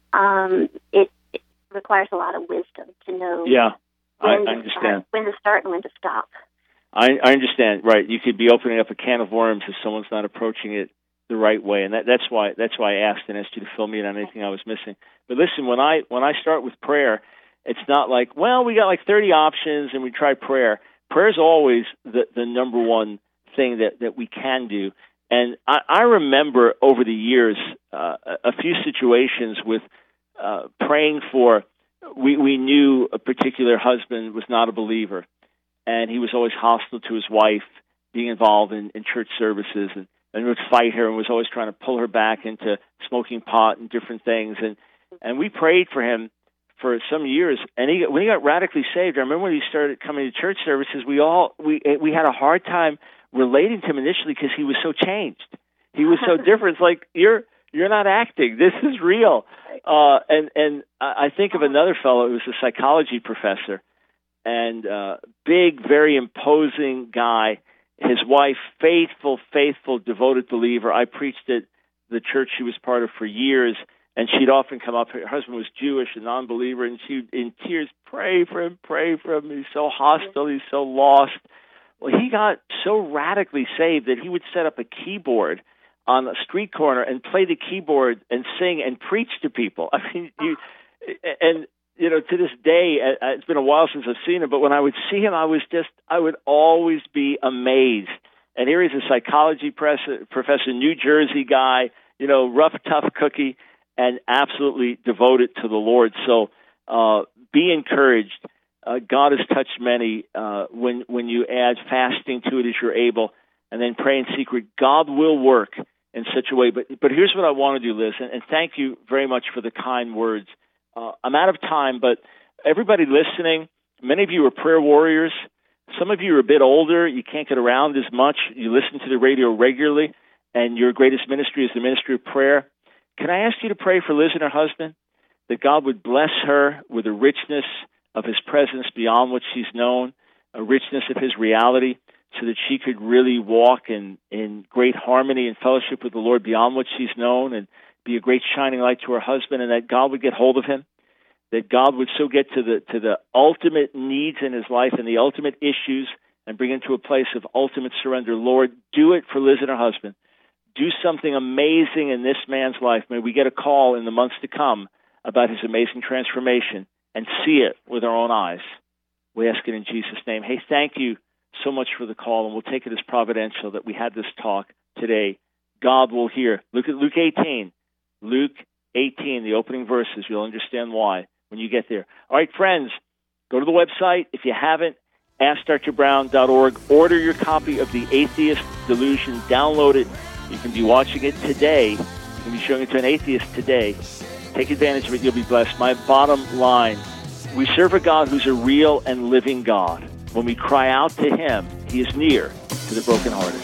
Um, it, it requires a lot of wisdom to know. Yeah, I, when I to understand. Start, when to start and when to stop. I, I understand. Right, you could be opening up a can of worms if someone's not approaching it the right way, and that, that's why that's why I asked and asked you to fill me in on anything I was missing. But listen, when I when I start with prayer, it's not like, well, we got like thirty options and we try prayer. Prayer is always the, the number one thing that, that we can do. And I, I remember over the years uh, a few situations with uh, praying for, we, we knew a particular husband was not a believer, and he was always hostile to his wife, being involved in, in church services, and, and would fight her and was always trying to pull her back into smoking pot and different things. And, and we prayed for him for some years, and he, when he got radically saved, I remember when he started coming to church services, we all we we had a hard time relating to him initially because he was so changed. He was so different. It's like, you're you're not acting. This is real. Uh, and and I think of another fellow who was a psychology professor, and uh, big, very imposing guy. His wife, faithful, faithful, devoted believer. I preached at the church she was part of for years. And she'd often come up, her husband was Jewish, a non-believer, and she'd, in tears, pray for him, pray for him. He's so hostile, he's so lost. Well, he got so radically saved that he would set up a keyboard on a street corner and play the keyboard and sing and preach to people. I mean, you, and, you know, to this day, it's been a while since I've seen him, but when I would see him, I was just, I would always be amazed. And here he's a psychology professor, New Jersey guy, you know, rough, tough cookie, and absolutely devoted to the Lord. So uh, be encouraged. Uh, God has touched many. Uh, when when you add fasting to it as you're able, and then pray in secret, God will work in such a way. But but here's what I want to do, Liz, and, and thank you very much for the kind words. Uh, I'm out of time, but everybody listening, many of you are prayer warriors. Some of you are a bit older. You can't get around as much. You listen to the radio regularly, and your greatest ministry is the ministry of prayer. Can I ask you to pray for Liz and her husband, that God would bless her with a richness of his presence beyond what she's known, a richness of his reality, so that she could really walk in, in great harmony and fellowship with the Lord beyond what she's known, and be a great shining light to her husband, and that God would get hold of him, that God would so get to the to the ultimate needs in his life and the ultimate issues and bring him to a place of ultimate surrender. Lord, do it for Liz and her husband. Do something amazing in this man's life. May we get a call in the months to come about his amazing transformation and see it with our own eyes. We ask it in Jesus' name. Hey, thank you so much for the call, and we'll take it as providential that we had this talk today. God will hear. Look at Luke eighteen. Luke eighteen, the opening verses. You'll understand why when you get there. All right, friends, go to the website. If you haven't, ask dr brown dot org. Order your copy of The Atheist Delusion. Download it. You can be watching it today. You can be showing it to an atheist today. Take advantage of it. You'll be blessed. My bottom line, we serve a God who's a real and living God. When we cry out to him, he is near to the brokenhearted.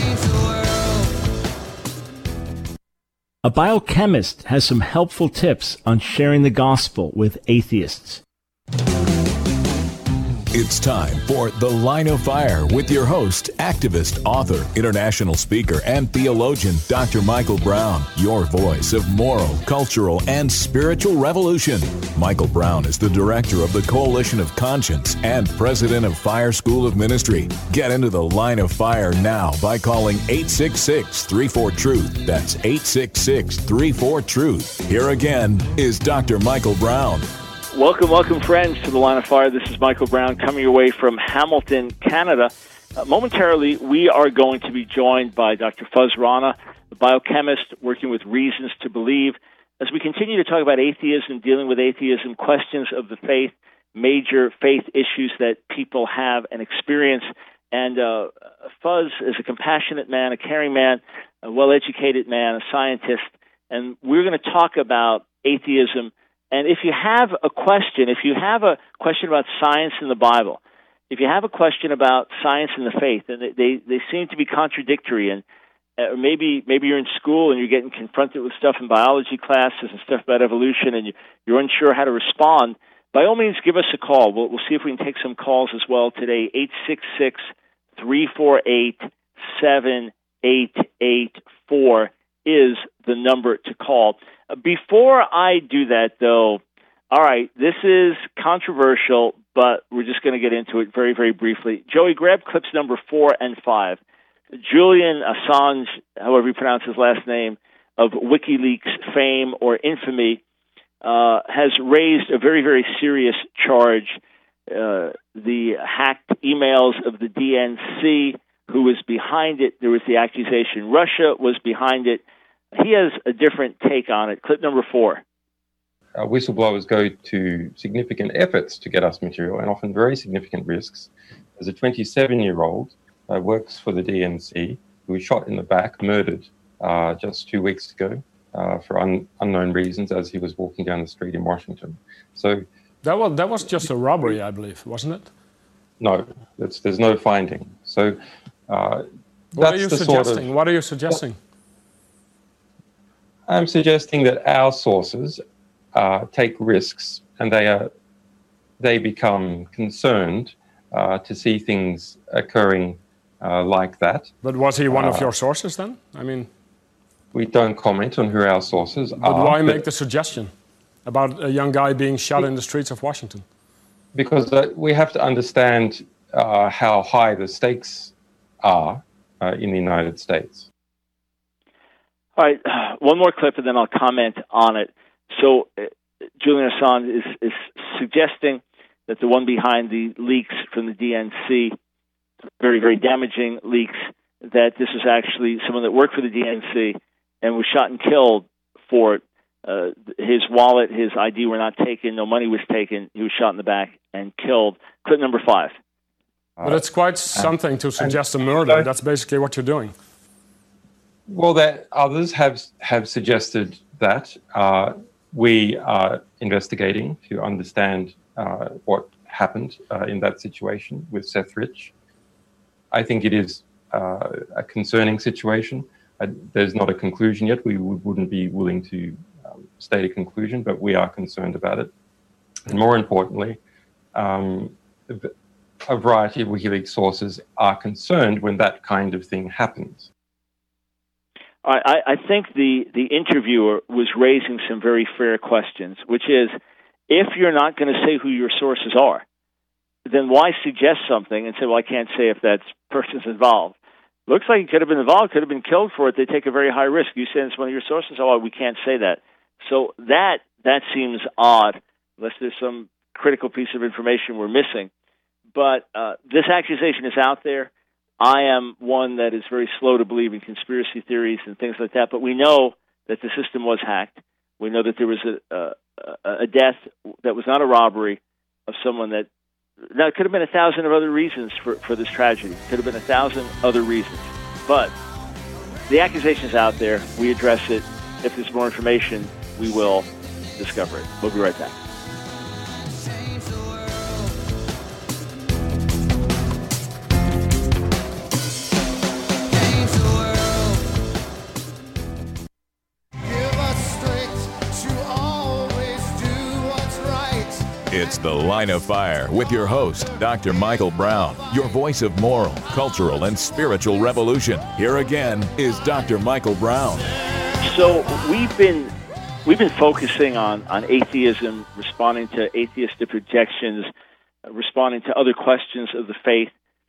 A biochemist has some helpful tips on sharing the gospel with atheists. It's time for The Line of Fire with your host, activist, author, international speaker, and theologian, Doctor Michael Brown, your voice of moral, cultural, and spiritual revolution. Michael Brown is the director of the Coalition of Conscience and president of Fire School of Ministry. Get into The Line of Fire now by calling eight six six, three four, truth. That's eight six six, three four, truth. Here again is Doctor Michael Brown. Welcome, welcome, friends, to The Line of Fire. This is Michael Brown coming your way from Hamilton, Canada. Uh, momentarily, we are going to be joined by Doctor Fuz Rana, a biochemist working with Reasons to Believe, as we continue to talk about atheism, dealing with atheism, questions of the faith, major faith issues that people have and experience. And uh, Fuz is a compassionate man, a caring man, a well-educated man, a scientist, and we're going to talk about atheism. And if you have a question, if you have a question about science in the Bible, if you have a question about science and the faith, and they, they, they seem to be contradictory, and uh, maybe maybe you're in school and you're getting confronted with stuff in biology classes and stuff about evolution, and you, you're unsure how to respond, by all means, give us a call. We'll, we'll see if we can take some calls as well today. eight six six, three four eight, seven eight eight four is the number to call. Before I do that, though, all right, this is controversial, but we're just going to get into it very, very briefly. Joey, grab clips number four and five. Julian Assange, however you pronounce his last name, of WikiLeaks fame or infamy, uh, has raised a very, very serious charge. Uh, the hacked emails of the D N C, who was behind it, there was the accusation Russia was behind it. He has a different take on it. Clip number four. Uh, whistleblowers go to significant efforts to get us material and often very significant risks. As a twenty-seven-year-old uh, works for the D N C, who was shot in the back, murdered uh, just two weeks ago uh, for un- unknown reasons as he was walking down the street in Washington. So that was that was just a robbery, I believe, wasn't it? No, that's, there's no finding. So uh, what that's are you the suggesting? sort of, what are you suggesting? I'm suggesting that our sources uh, take risks, and they are they become concerned uh, to see things occurring uh, like that. But was he one uh, of your sources then? I mean, we don't comment on who our sources but are. Why but make the suggestion about a young guy being shot in the streets of Washington? Because uh, we have to understand uh, how high the stakes are uh, in the United States. All right, one more clip and then I'll comment on it. So uh, Julian Assange is, is suggesting that the one behind the leaks from the D N C, very, very damaging leaks, that this was actually someone that worked for the D N C and was shot and killed for it. Uh, his wallet, his I D were not taken, no money was taken. He was shot in the back and killed. Clip number five. But it's quite something to suggest a murder. That's basically what you're doing. Well, that others have have suggested that. Uh, we are investigating to understand uh, what happened uh, in that situation with Seth Rich. I think it is uh, a concerning situation. Uh, there's not a conclusion yet. We w- wouldn't be willing to um, state a conclusion, but we are concerned about it. And more importantly, um, a variety of WikiLeaks sources are concerned when that kind of thing happens. I, I think the, the interviewer was raising some very fair questions, which is, if you're not going to say who your sources are, then why suggest something and say, well, I can't say if that person's involved. Looks like he could have been involved, could have been killed for it. They take a very high risk. You say it's one of your sources, oh, we can't say that. So that that seems odd, unless there's some critical piece of information we're missing. But uh, this accusation is out there. I am one that is very slow to believe in conspiracy theories and things like that, but we know that the system was hacked. We know that there was a, a, a death that was not a robbery of someone that, now it could have been a thousand of other reasons for, for this tragedy. It could have been a thousand other reasons. But the accusation is out there. We address it. If there's more information, we will discover it. We'll be right back. It's The Line of Fire with your host, Doctor Michael Brown, your voice of moral, cultural, and spiritual revolution. Here again is Doctor Michael Brown. So we've been we've been focusing on, on atheism, responding to atheistic objections, responding to other questions of the faith.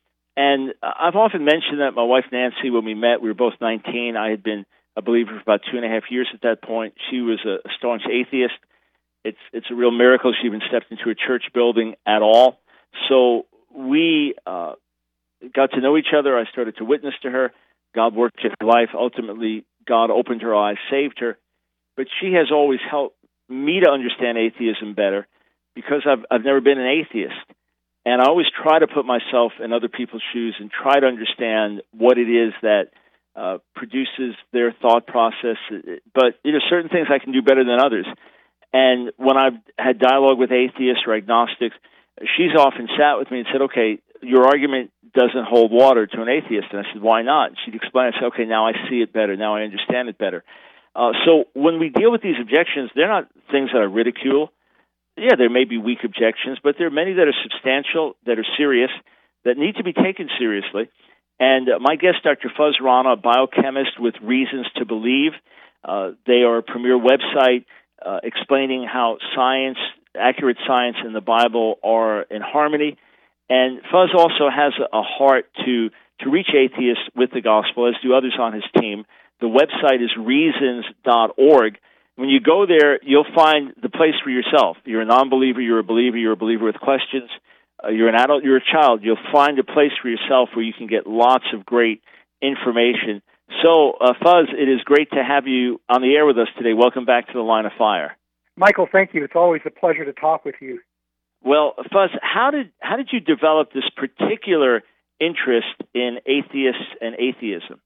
And I've often mentioned that my wife Nancy, when we met, we were both nineteen. I had been a believer for about two and a half years at that point. She was a staunch atheist. It's it's a real miracle she even stepped into a church building at all. So we uh, got to know each other. I started to witness to her. God worked in her life. Ultimately, God opened her eyes, saved her. But she has always helped me to understand atheism better because I've I've never been an atheist. And I always try to put myself in other people's shoes and try to understand what it is that uh, produces their thought process. But you know, certain things I can do better than others. And when I've had dialogue with atheists or agnostics, she's often sat with me and said, okay, your argument doesn't hold water to an atheist. And I said, why not? And she'd explain. I said, okay, now I see it better. Now I understand it better. Uh, so when we deal with these objections, they're not things that I ridicule. Yeah, there may be weak objections, but there are many that are substantial, that are serious, that need to be taken seriously. And uh, my guest, Doctor Fuz Rana, a biochemist with Reasons to Believe. Uh, they are a premier website uh, explaining how science, accurate science and the Bible are in harmony. And Fuz also has a heart to, to reach atheists with the gospel, as do others on his team. The website is reasons dot org. When you go there, you'll find the place for yourself. You're a non-believer, you're a believer, you're a believer with questions, uh, you're an adult, you're a child. You'll find a place for yourself where you can get lots of great information. So, uh, Fuz, it is great to have you on the air with us today. Welcome back to the Line of Fire. Michael, thank you. It's always a pleasure to talk with you. Well, Fuz, how did how did you develop this particular interest in atheists and atheism?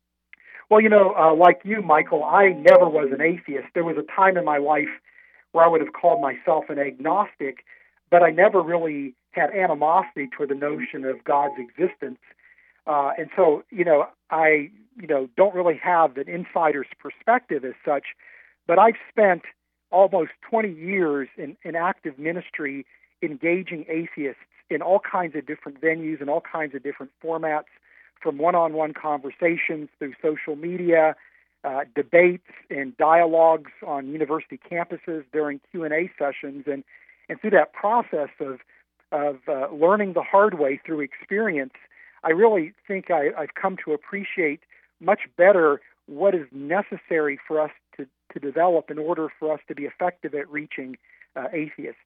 Well, you know, uh, like you, Michael, I never was an atheist. There was a time in my life where I would have called myself an agnostic, but I never really had animosity toward the notion of God's existence. Uh, and so, you know, I, you know, don't really have an insider's perspective as such, but I've spent almost twenty years in, in active ministry engaging atheists in all kinds of different venues and all kinds of different formats, from one-on-one conversations through social media, uh, debates and dialogues on university campuses during Q and A sessions, and, and through that process of of uh, learning the hard way through experience, I really think I, I've come to appreciate much better what is necessary for us to, to develop in order for us to be effective at reaching uh, atheists.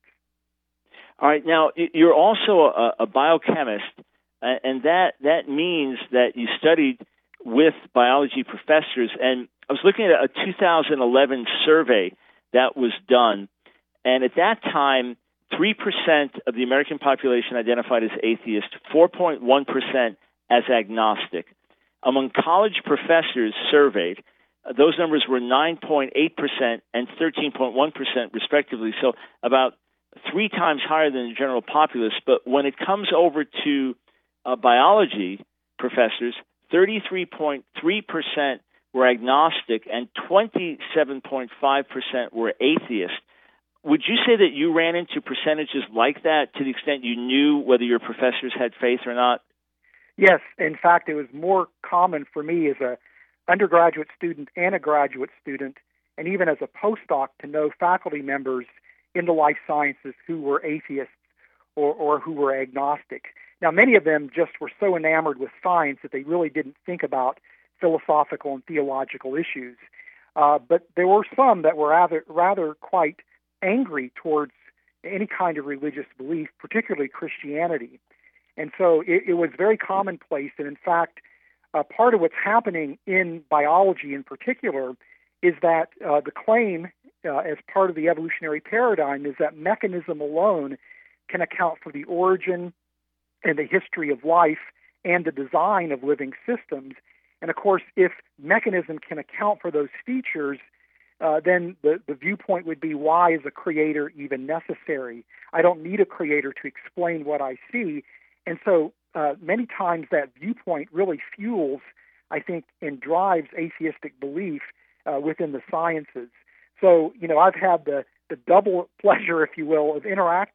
All right. Now, you're also a, a biochemist. And that, that means that you studied with biology professors. And I was looking at a two thousand eleven survey that was done. And at that time, three percent of the American population identified as atheist, four point one percent as agnostic. Among college professors surveyed, those numbers were nine point eight percent and thirteen point one percent respectively. So about three times higher than the general populace. But when it comes over to Uh, biology professors, thirty-three point three percent were agnostic and twenty-seven point five percent were atheist. Would you say that you ran into percentages like that to the extent you knew whether your professors had faith or not? Yes. In fact, it was more common for me as a undergraduate student and a graduate student, and even as a postdoc, to know faculty members in the life sciences who were atheists or, or who were agnostic. Now, many of them just were so enamored with science that they really didn't think about philosophical and theological issues. Uh, but there were some that were rather, rather quite angry towards any kind of religious belief, particularly Christianity. And so it, it was very commonplace. And in fact, uh, part of what's happening in biology in particular is that uh, the claim uh, as part of the evolutionary paradigm is that mechanism alone can account for the origin and the history of life and the design of living systems. And of course, if mechanism can account for those features, uh, then the, the viewpoint would be, why is a creator even necessary? I don't need a creator to explain what I see. And so uh, many times that viewpoint really fuels, I think, and drives atheistic belief uh, within the sciences. So, you know, I've had the, the double pleasure, if you will, of interacting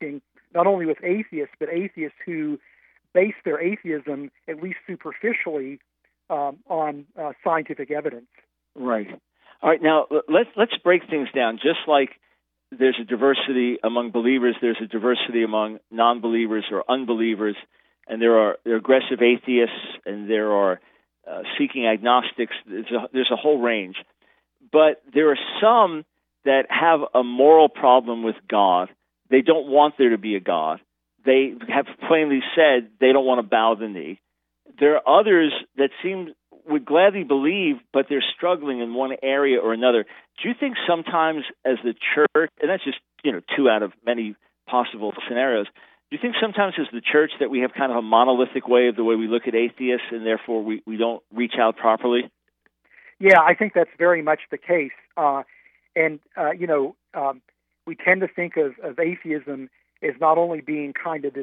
not only with atheists, but atheists who base their atheism, at least superficially, um, on uh, scientific evidence. Right. All right. Now let's let's break things down. Just like there's a diversity among believers, there's a diversity among non-believers or unbelievers, and there are, there are aggressive atheists, and there are uh, seeking agnostics. There's a, there's a whole range. But there are some that have a moral problem with God. They don't want there to be a God. They have plainly said they don't want to bow the knee. There are others that seem would gladly believe, but they're struggling in one area or another. Do you think sometimes as the church, and that's just, you know, two out of many possible scenarios, do you think sometimes as the church that we have kind of a monolithic way of the way we look at atheists, and therefore we, we don't reach out properly? Yeah, I think that's very much the case. Uh, and, uh, you know, um, we tend to think of, of atheism as not only being kind of this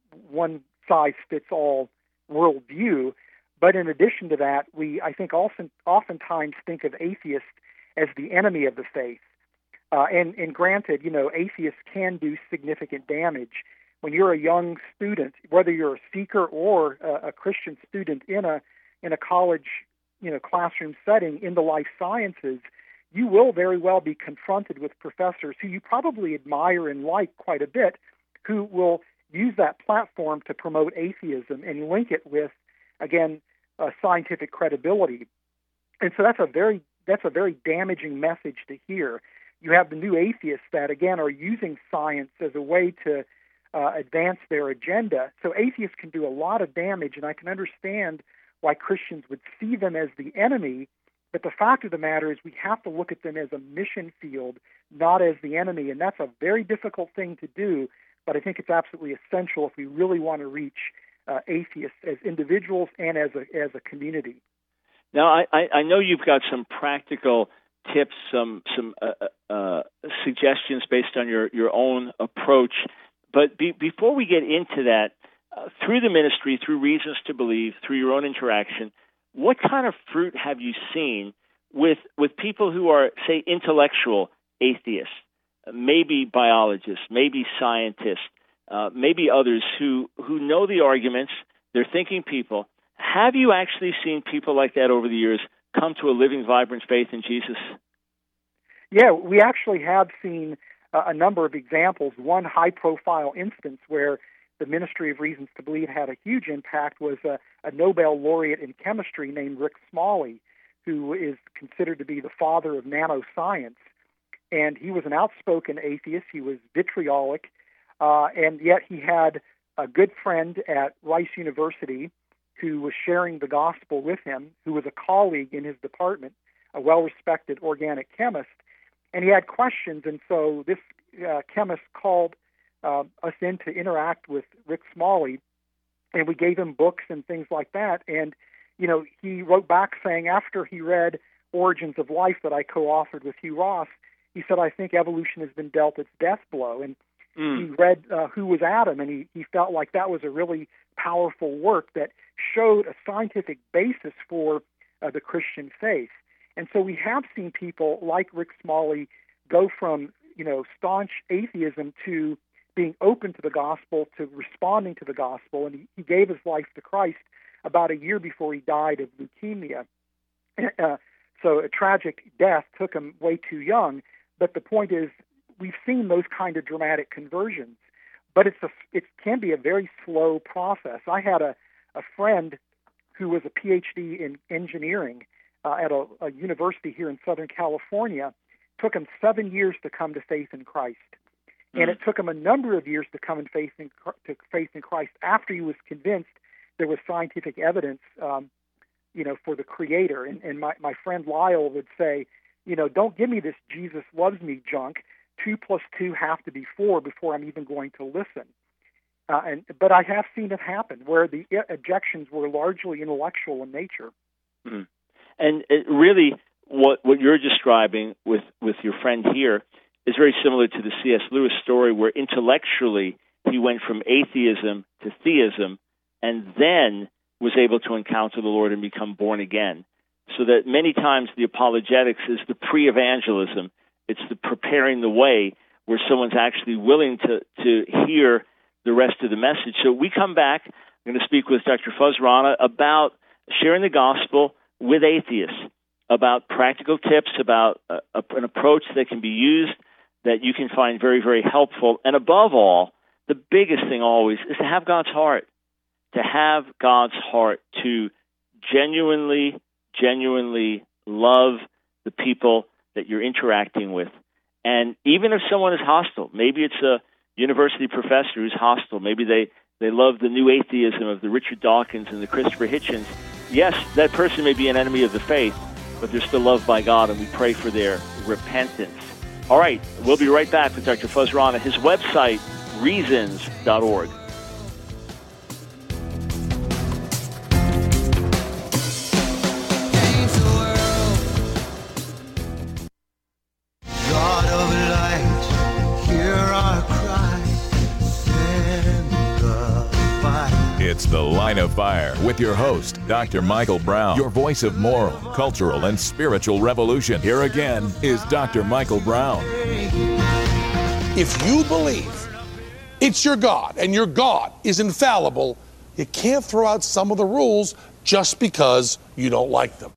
one-size-fits-all worldview, but in addition to that, we, I think, often, oftentimes think of atheists as the enemy of the faith. Uh, and, and granted, you know, atheists can do significant damage. When you're a young student, whether you're a seeker or a, a Christian student in a in a college, you know, classroom setting in the life sciences, you will very well be confronted with professors who you probably admire and like quite a bit, who will use that platform to promote atheism and link it with, again, uh, scientific credibility. And so that's a very that's a very damaging message to hear. You have the new atheists that, again, are using science as a way to uh, advance their agenda. So atheists can do a lot of damage, and I can understand why Christians would see them as the enemy. But the fact of the matter is we have to look at them as a mission field, not as the enemy. And that's a very difficult thing to do, but I think it's absolutely essential if we really want to reach uh, atheists as individuals and as a, as a community. Now, I, I know you've got some practical tips, some some uh, uh, suggestions based on your, your own approach. But be, before we get into that, uh, through the ministry, through Reasons to Believe, through your own interaction, what kind of fruit have you seen with with people who are, say, intellectual atheists, maybe biologists, maybe scientists, uh, maybe others who, who know the arguments, they're thinking people? Have you actually seen people like that over the years come to a living, vibrant faith in Jesus? Yeah, we actually have seen uh, a number of examples. One high-profile instance where the Ministry of Reasons to Believe had a huge impact was a, a Nobel laureate in chemistry named Rick Smalley, who is considered to be the father of nanoscience. And he was an outspoken atheist. He was vitriolic, uh, and yet he had a good friend at Rice University who was sharing the gospel with him, who was a colleague in his department, a well-respected organic chemist. And he had questions, and so this uh, chemist called uh, us in to interact with Rick Smalley, and we gave him books and things like that. And, you know, he wrote back saying after he read Origins of Life that I co-authored with Hugh Ross, he said, I think evolution has been dealt its death blow. And mm. he read uh, Who Was Adam, and he, he felt like that was a really powerful work that showed a scientific basis for uh, the Christian faith. And so we have seen people like Rick Smalley go from, you know, staunch atheism to being open to the gospel, to responding to the gospel. And he, he gave his life to Christ about a year before he died of leukemia. Uh, so a tragic death, took him way too young. But the point is, we've seen those kind of dramatic conversions. But it's a, it can be a very slow process. I had a, a friend who was a P H D in engineering uh, at a, a university here in Southern California. It took him seven years to come to faith in Christ. Mm-hmm. And it took him a number of years to come in faith in, to faith in Christ after he was convinced there was scientific evidence, um, you know, for the Creator. And, and my, my friend Lyle would say, you know, don't give me this Jesus loves me junk. Two plus two have to be four before I'm even going to listen. Uh, and but I have seen it happen where the objections were largely intellectual in nature. Mm-hmm. And it really, what what you're describing with, with your friend here is very similar to the C S Lewis story, where intellectually he went from atheism to theism, and then was able to encounter the Lord and become born again. So that many times the apologetics is the pre-evangelism. It's the preparing the way where someone's actually willing to, to hear the rest of the message. So we come back. I'm going to speak with Doctor Fuz Rana about sharing the gospel with atheists, about practical tips, about a, a, an approach that can be used that you can find very, very helpful. And above all, the biggest thing always is to have God's heart, to have God's heart, to genuinely, genuinely love the people that you're interacting with. And even if someone is hostile, maybe it's a university professor who's hostile, maybe they, they love the new atheism of the Richard Dawkins and the Christopher Hitchens. Yes, that person may be an enemy of the faith, but they're still loved by God, and we pray for their repentance. All right, we'll be right back with Doctor Fuz Rana. His website, reasons dot org. It's The Line of Fire with your host, Doctor Michael Brown, your voice of moral, cultural, and spiritual revolution. Here again is Doctor Michael Brown. If you believe it's your God and your God is infallible, you can't throw out some of the rules just because you don't like them.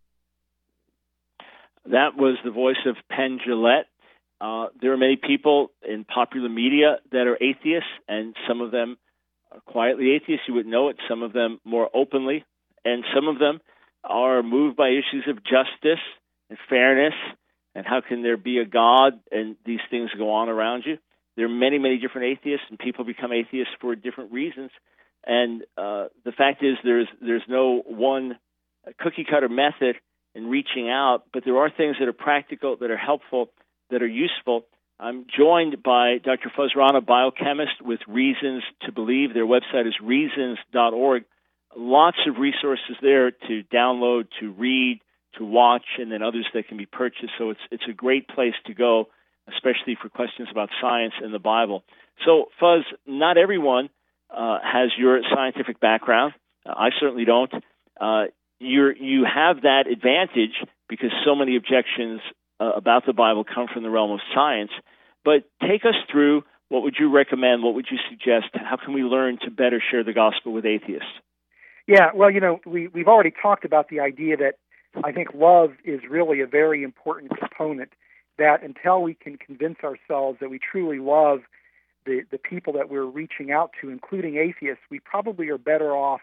That was the voice of Penn Jillette. Uh, there are many people in popular media that are atheists, and some of them are quietly atheists. You wouldn't know it. Some of them more openly, and some of them are moved by issues of justice and fairness, and how can there be a God and these things go on around you. There are many, many different atheists, and people become atheists for different reasons. And uh, the fact is there's there's no one cookie-cutter method in reaching out, but there are things that are practical, that are helpful, that are useful. I'm joined by Doctor Fuz Rana, biochemist with Reasons to Believe. Their website is reasons dot org. Lots of resources there to download, to read, to watch, and then others that can be purchased. So it's it's a great place to go, especially for questions about science and the Bible. So, Fuz, not everyone uh, has your scientific background. Uh, I certainly don't. Uh, you're, you have that advantage because so many objections uh, about the Bible come from the realm of science. But take us through, what would you recommend? What would you suggest? How can we learn to better share the gospel with atheists? Yeah, well, you know, we, we've already talked about the idea that I think love is really a very important component, that until we can convince ourselves that we truly love the, the people that we're reaching out to, including atheists, we probably are better off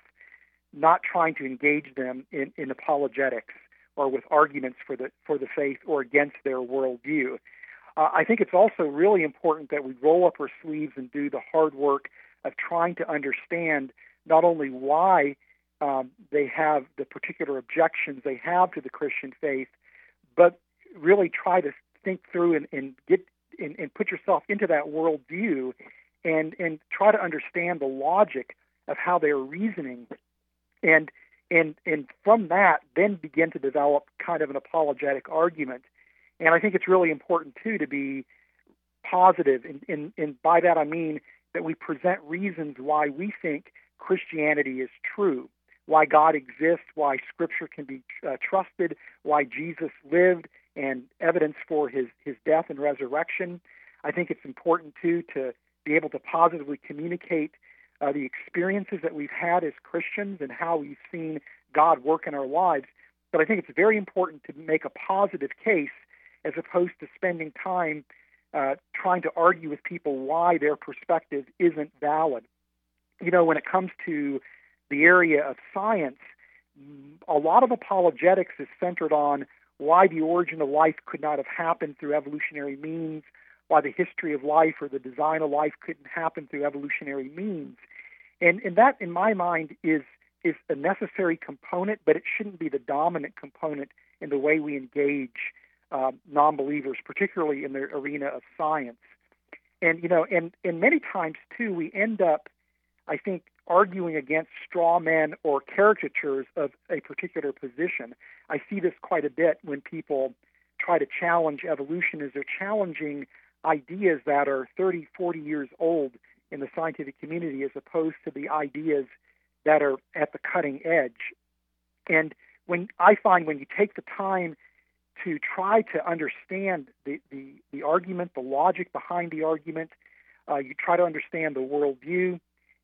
not trying to engage them in, in apologetics or with arguments for the for the faith or against their worldview. Uh, I think it's also really important that we roll up our sleeves and do the hard work of trying to understand not only why um, they have the particular objections they have to the Christian faith, but really try to think through and, and get and, and put yourself into that worldview and and try to understand the logic of how they're reasoning, and and and from that then begin to develop kind of an apologetic argument. And I think it's really important too to be positive, and, and, and by that I mean that we present reasons why we think Christianity is true, why God exists, why Scripture can be uh, trusted, why Jesus lived, and evidence for his, his death and resurrection. I think it's important, too, to be able to positively communicate uh, the experiences that we've had as Christians and how we've seen God work in our lives. But I think it's very important to make a positive case as opposed to spending time uh, trying to argue with people why their perspective isn't valid. You know, when it comes to the area of science, a lot of apologetics is centered on why the origin of life could not have happened through evolutionary means, why the history of life or the design of life couldn't happen through evolutionary means. And, and that, in my mind, is, is a necessary component, but it shouldn't be the dominant component in the way we engage uh, non-believers, particularly in the arena of science. And, you know, and, and many times, too, we end up, I think, arguing against straw men or caricatures of a particular position. I see this quite a bit when people try to challenge evolution, as they're challenging ideas that are thirty, forty years old in the scientific community, as opposed to the ideas that are at the cutting edge. And when I find when you take the time to try to understand the, the, the argument, the logic behind the argument, uh, you try to understand the worldview,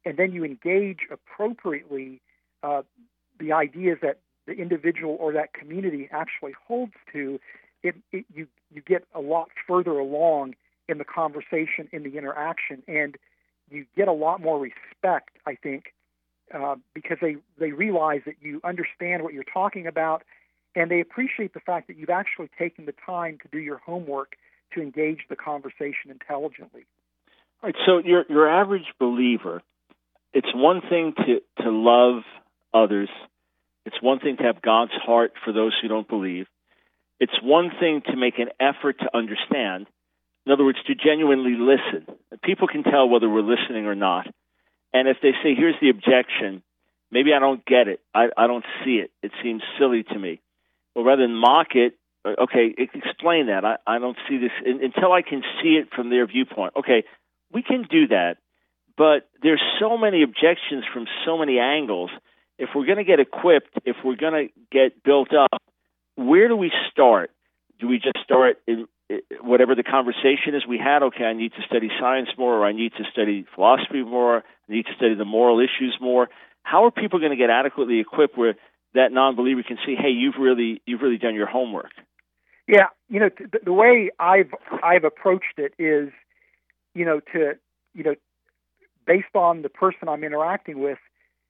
and then you engage appropriately uh, the ideas that the individual or that community actually holds to, it, it, you you get a lot further along in the conversation, in the interaction, and you get a lot more respect, I think, uh, because they, they realize that you understand what you're talking about, and they appreciate the fact that you've actually taken the time to do your homework to engage the conversation intelligently. All right, so your your average believer, it's one thing to, to love others. It's one thing to have God's heart for those who don't believe. It's one thing to make an effort to understand. In other words, to genuinely listen. People can tell whether we're listening or not. And if they say, here's the objection, maybe I don't get it. I, I don't see it. It seems silly to me. Well, rather than mock it, okay, explain that. I, I don't see this until I can see it from their viewpoint. Okay, we can do that. But there's so many objections from so many angles. If we're going to get equipped, if we're going to get built up, where do we start? Do we just start in whatever the conversation is we had? Okay, I need to study science more, or I need to study philosophy more, I need to study the moral issues more. How are people going to get adequately equipped where that non-believer can see, hey, you've really you've really done your homework? Yeah, you know, the, the way I've I've approached it is, you know, to you know, based on the person I'm interacting with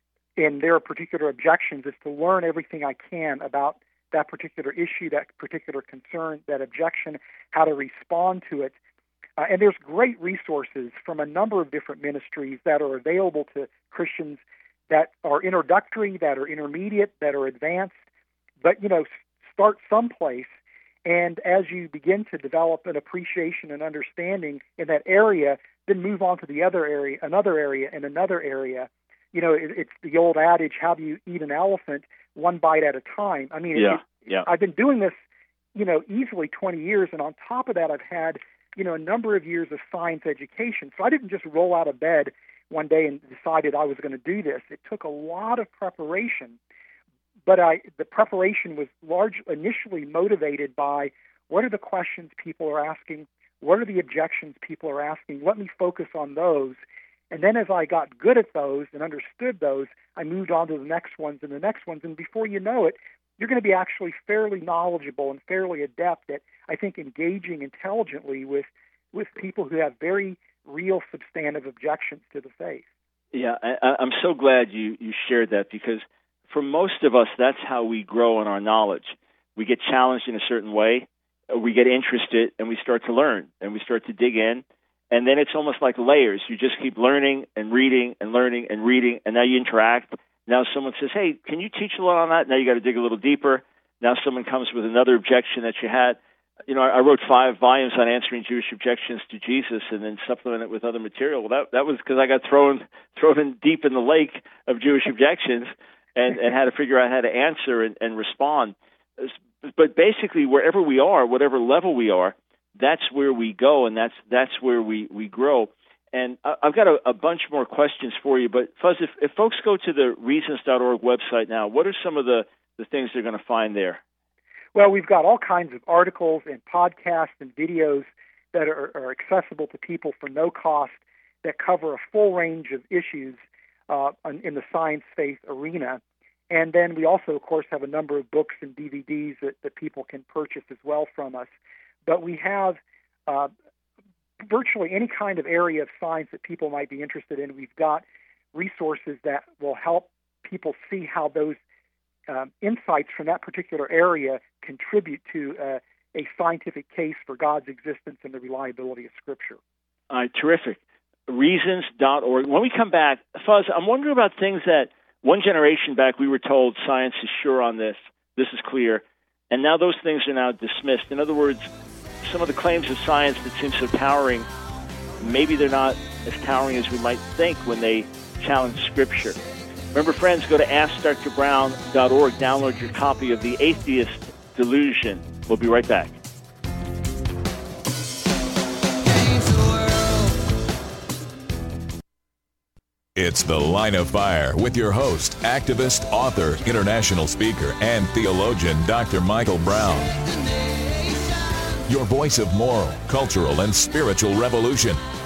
and their particular objections, is to learn everything I can about that particular issue, that particular concern, that objection, how to respond to it. Uh, and there's great resources from a number of different ministries that are available to Christians that are introductory, that are intermediate, that are advanced. But, you know, start someplace, and as you begin to develop an appreciation and understanding in that area, then move on to the other area, another area, and another area. You know, it, it's the old adage, how do you eat an elephant? One bite at a time. I mean, yeah, it, yeah. I've been doing this, you know, easily twenty years, and on top of that, I've had, you know, a number of years of science education. So I didn't just roll out of bed one day and decided I was going to do this. It took a lot of preparation, but I the preparation was large, initially motivated by what are the questions people are asking, what are the objections people are asking. Let me focus on those. And then as I got good at those and understood those, I moved on to the next ones and the next ones. And before you know it, you're going to be actually fairly knowledgeable and fairly adept at, I think, engaging intelligently with, with people who have very real substantive objections to the faith. Yeah, I, I'm so glad you, you shared that, because for most of us, that's how we grow in our knowledge. We get challenged in a certain way, we get interested, and we start to learn, and we start to dig in. And then it's almost like layers. You just keep learning and reading and learning and reading, and now you interact. Now someone says, hey, can you teach a little on that? Now you got to dig a little deeper. Now someone comes with another objection that you had. You know, I wrote five volumes on answering Jewish objections to Jesus and then supplement it with other material. Well, that, that was because I got thrown thrown in deep in the lake of Jewish objections and, and had to figure out how to answer and, and respond. But basically, wherever we are, whatever level we are, that's where we go, and that's that's where we, we grow. And I've got a, a bunch more questions for you, but Fuzz, if, if folks go to the reasons dot org website now, what are some of the, the things they're going to find there? Well, we've got all kinds of articles and podcasts and videos that are, are accessible to people for no cost that cover a full range of issues uh, in the science faith arena. And then we also, of course, have a number of books and D V Ds that, that people can purchase as well from us. But we have uh, virtually any kind of area of science that people might be interested in. We've got resources that will help people see how those um, insights from that particular area contribute to uh, a scientific case for God's existence and the reliability of Scripture. All right, terrific. reasons dot org. When we come back, Fuzz, I'm wondering about things that one generation back we were told science is sure on this, this is clear, and now those things are now dismissed. In other words, some of the claims of science that seem so towering, maybe they're not as towering as we might think when they challenge Scripture. Remember, friends, go to ask dr brown dot org, download your copy of The Atheist Delusion. We'll be right back. It's The Line of Fire with your host, activist, author, international speaker, and theologian, Doctor Michael Brown. Your voice of moral, cultural, and spiritual revolution.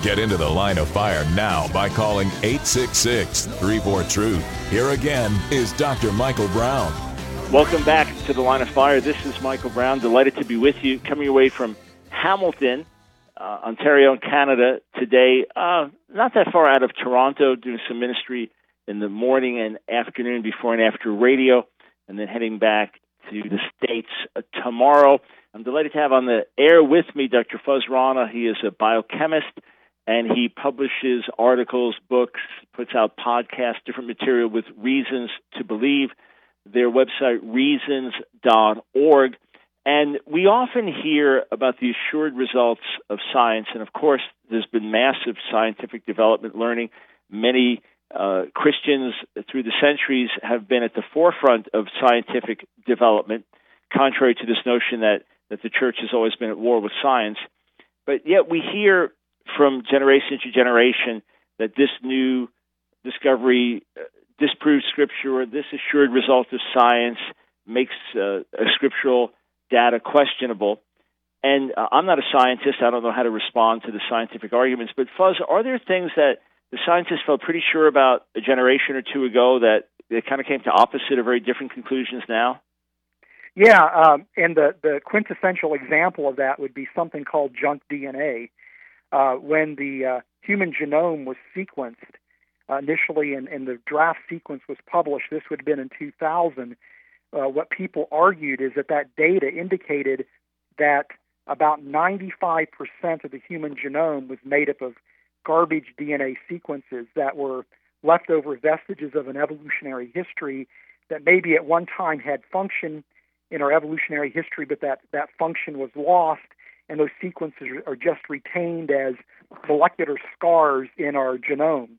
Get into the line of fire now by calling eight six six, three four, truth. Here again is Doctor Michael Brown. Welcome back to the Line of Fire. This is Michael Brown. Delighted to be with you, coming away from Hamilton, uh, Ontario, Canada today. Uh, not that far out of Toronto, doing some ministry in the morning and afternoon, before and after radio, and then heading back to the States uh, tomorrow. I'm delighted to have on the air with me Doctor Fuz Rana. He is a biochemist, and he publishes articles, books, puts out podcasts, different material with Reasons to Believe. Their website, reasons dot org. And we often hear about the assured results of science, and of course, there's been massive scientific development, learning. Many uh, Christians through the centuries have been at the forefront of scientific development, contrary to this notion that, that the church has always been at war with science. But yet we hear from generation to generation that this new discovery uh, disproves Scripture, or this assured result of science makes uh, a scriptural data questionable. And uh, I'm not a scientist. I don't know how to respond to the scientific arguments. But Fuz, are there things that the scientists felt pretty sure about a generation or two ago that they kind of came to opposite or very different conclusions now? Yeah, um, and the, the quintessential example of that would be something called junk D N A. Uh, when the uh, human genome was sequenced uh, initially, and, and the draft sequence was published, this would have been in two thousand, uh, what people argued is that that data indicated that about ninety-five percent of the human genome was made up of garbage D N A sequences that were leftover vestiges of an evolutionary history that maybe at one time had function in our evolutionary history, but that, that function was lost, and those sequences are just retained as molecular scars in our genomes.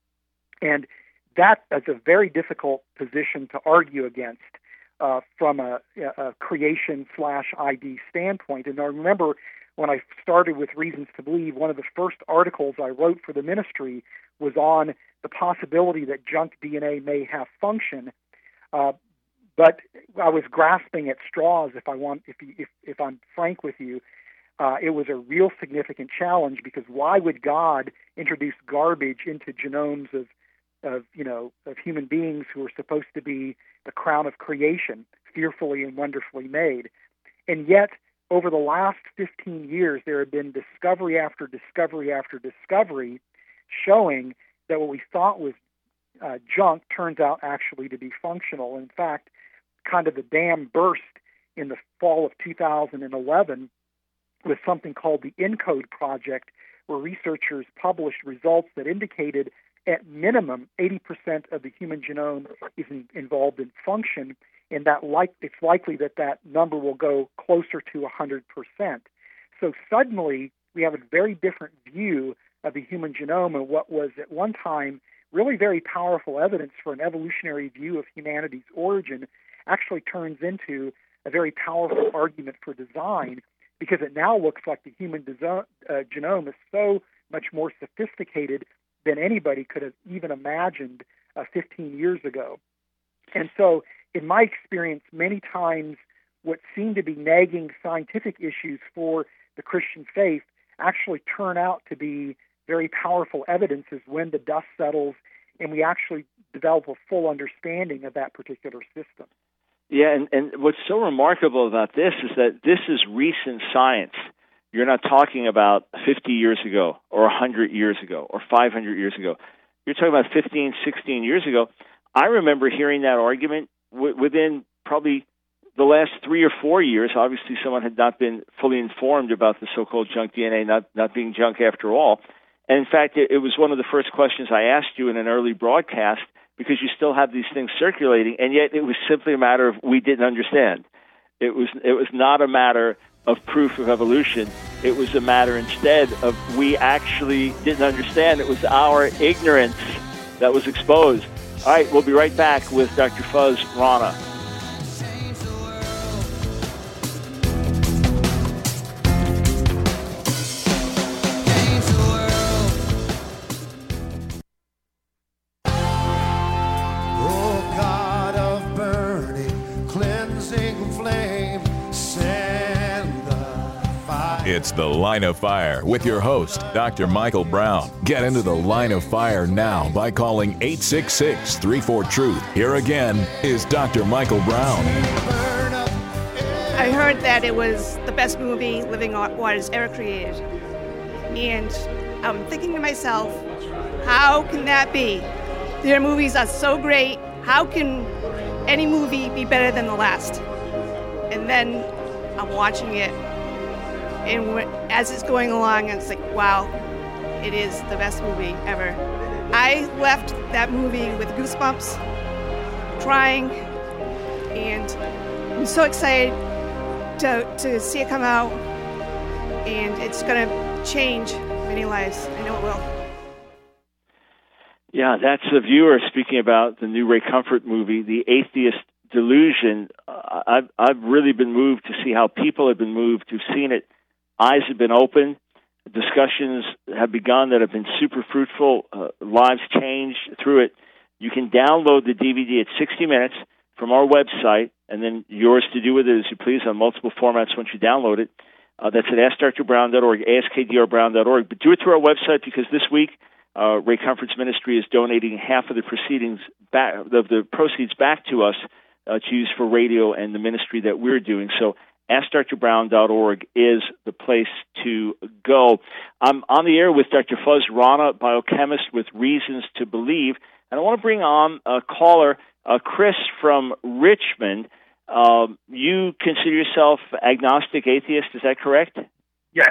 And that is a very difficult position to argue against uh, from a, a creation slash I D standpoint. And I remember when I started with Reasons to Believe, one of the first articles I wrote for the ministry was on the possibility that junk D N A may have function. Uh, but I was grasping at straws, if I want, if if, if I'm frank with you. Uh, it was a real significant challenge, because why would God introduce garbage into genomes of, of you know, of human beings who are supposed to be the crown of creation, fearfully and wonderfully made? And yet, over the last fifteen years, there have been discovery after discovery after discovery showing that what we thought was uh, junk turns out actually to be functional. In fact, kind of the dam burst in the fall of two thousand eleven with something called the ENCODE project, where researchers published results that indicated at minimum eighty percent of the human genome is in, involved in function, and that like, it's likely that that number will go closer to one hundred percent. So suddenly we have a very different view of the human genome, and what was at one time really very powerful evidence for an evolutionary view of humanity's origin actually turns into a very powerful argument for design, because it now looks like the human deso- uh, genome is so much more sophisticated than anybody could have even imagined uh, fifteen years ago. And so, in my experience, many times what seem to be nagging scientific issues for the Christian faith actually turn out to be very powerful evidences when the dust settles and we actually develop a full understanding of that particular system. Yeah, and, and what's so remarkable about this is that this is recent science. You're not talking about fifty years ago or one hundred years ago or five hundred years ago. You're talking about fifteen, sixteen years ago. I remember hearing that argument w- within probably the last three or four years. Obviously, someone had not been fully informed about the so-called junk D N A not, not being junk after all. And in fact, it, it was one of the first questions I asked you in an early broadcast, because you still have these things circulating, and yet it was simply a matter of we didn't understand. It was it was not a matter of proof of evolution. It was a matter instead of we actually didn't understand. It was our ignorance that was exposed. All right, we'll be right back with Doctor Fuz Rana. It's The Line of Fire with your host, Doctor Michael Brown. Get into The Line of Fire now by calling eight six six, three four, truth. Here again is Doctor Michael Brown. I heard that it was the best movie Living Waters ever created. And I'm thinking to myself, how can that be? Their movies are so great. How can any movie be better than the last? And then I'm watching it, and as it's going along, it's like, wow, it is the best movie ever. I left that movie with goosebumps, crying, and I'm so excited to, to see it come out, and it's going to change many lives. I know it will. Yeah, that's a viewer speaking about the new Ray Comfort movie, The Atheist Delusion. Uh, I've I've really been moved to see how people have been moved who've seen it. Eyes have been open. Discussions have begun that have been super fruitful. Uh, lives changed through it. You can download the D V D at sixty minutes from our website, and then yours to do with it as you please on multiple formats once you download it. Uh, that's at ask dr brown dot org, ask k d r brown dot org. But do it through our website because this week uh, Ray Comfort's ministry is donating half of the proceedings back, of the proceeds back to us uh, to use for radio and the ministry that we're doing. So ask dr brown dot org is the place to go. I'm on the air with Doctor Fuz Rana, biochemist with Reasons to Believe, and I want to bring on a caller, uh, Chris from Richmond. Um, you consider yourself agnostic atheist, is that correct? Yes.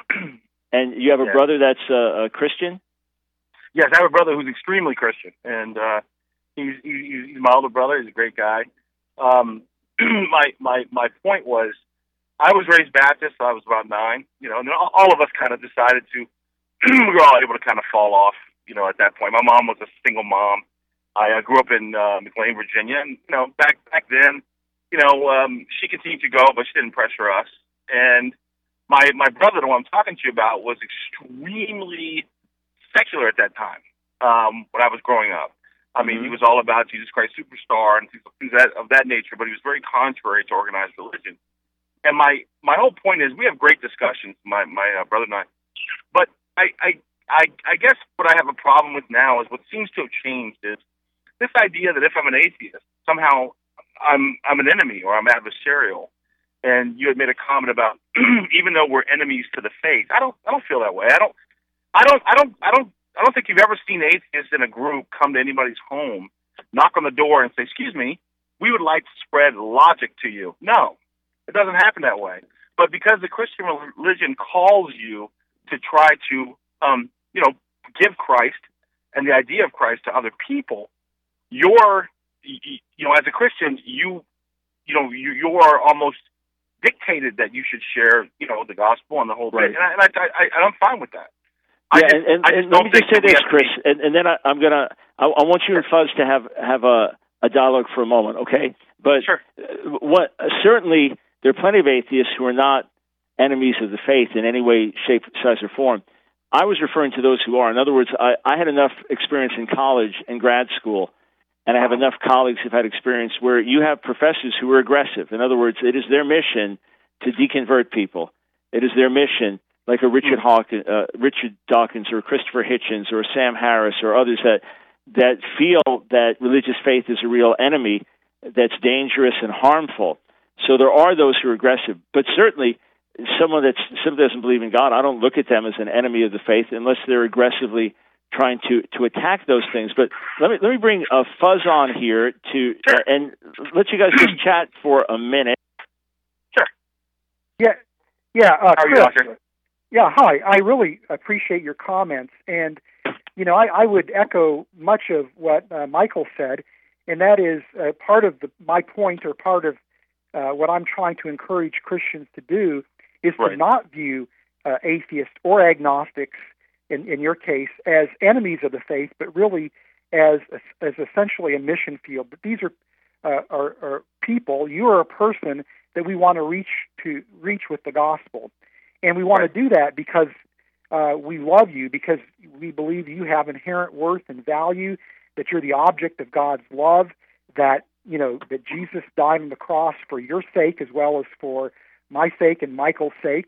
And you have a yes. brother that's uh, a Christian? Yes, I have a brother who's extremely Christian, and uh, he's, he's, he's my older brother. He's a great guy. Um, my my my point was, I was raised Baptist, so I was about nine, you know, and all of us kind of decided to, we were all able to kind of fall off, you know, at that point. My mom was a single mom. I uh, grew up in uh, McLean, Virginia, and, you know, back back then, you know, um, she continued to go, but she didn't pressure us. And my my brother, the one I'm talking to you about, was extremely secular at that time um, when I was growing up. I mean, mm-hmm. he was all about Jesus Christ Superstar and things that, of that nature, but he was very contrary to organized religion. And my, my whole point is, we have great discussions, my my uh, brother and I. But I, I I I guess what I have a problem with now is what seems to have changed is this idea that if I'm an atheist, somehow I'm I'm an enemy or I'm adversarial. And you had made a comment about even though we're enemies to the faith, I don't I don't feel that way. I don't I don't I don't I don't I don't think you've ever seen atheists in a group come to anybody's home, knock on the door, and say, "Excuse me, we would like to spread logic to you." No. It doesn't happen that way. But because the Christian religion calls you to try to, um, you know, give Christ and the idea of Christ to other people, you're, you know, as a Christian, you, you know, you, you are almost dictated that you should share, you know, the gospel and the whole right. thing. And, I, and I, I, I'm fine with that. Yeah, just, and, and, and let me just say this, Chris, and, and then I, I'm gonna, I, I want you and Fuz to have have a, a dialogue for a moment, okay? But sure. what uh, certainly. There are plenty of atheists who are not enemies of the faith in any way, shape, size, or form. I was referring to those who are. In other words, I, I had enough experience in college and grad school, and I have enough colleagues who've had experience where you have professors who are aggressive. In other words, it is their mission to deconvert people. It is their mission, like a Richard Hawkins, uh, Richard Dawkins or Christopher Hitchens or Sam Harris or others that that feel that religious faith is a real enemy that's dangerous and harmful. So there are those who are aggressive, but certainly someone that simply doesn't believe in God, I don't look at them as an enemy of the faith unless they're aggressively trying to, to attack those things. But let me let me bring uh, Fuz on here to uh, and let you guys just chat for a minute. Sure. Yeah, yeah. Uh, How are Chris, you, Doctor? Yeah, hi. I really appreciate your comments, and you know, I, I would echo much of what uh, Michael said, and that is uh, part of the, my point, or part of Uh, what I'm trying to encourage Christians to do is right. to not view uh, atheists or agnostics, in, in your case, as enemies of the faith, but really as as essentially a mission field. But these are, uh, are, are people. You are a person that we want to reach to reach with the gospel, and we want right. to do that because uh, we love you, because we believe you have inherent worth and value, that you're the object of God's love, that you know, that Jesus died on the cross for your sake as well as for my sake and Michael's sake.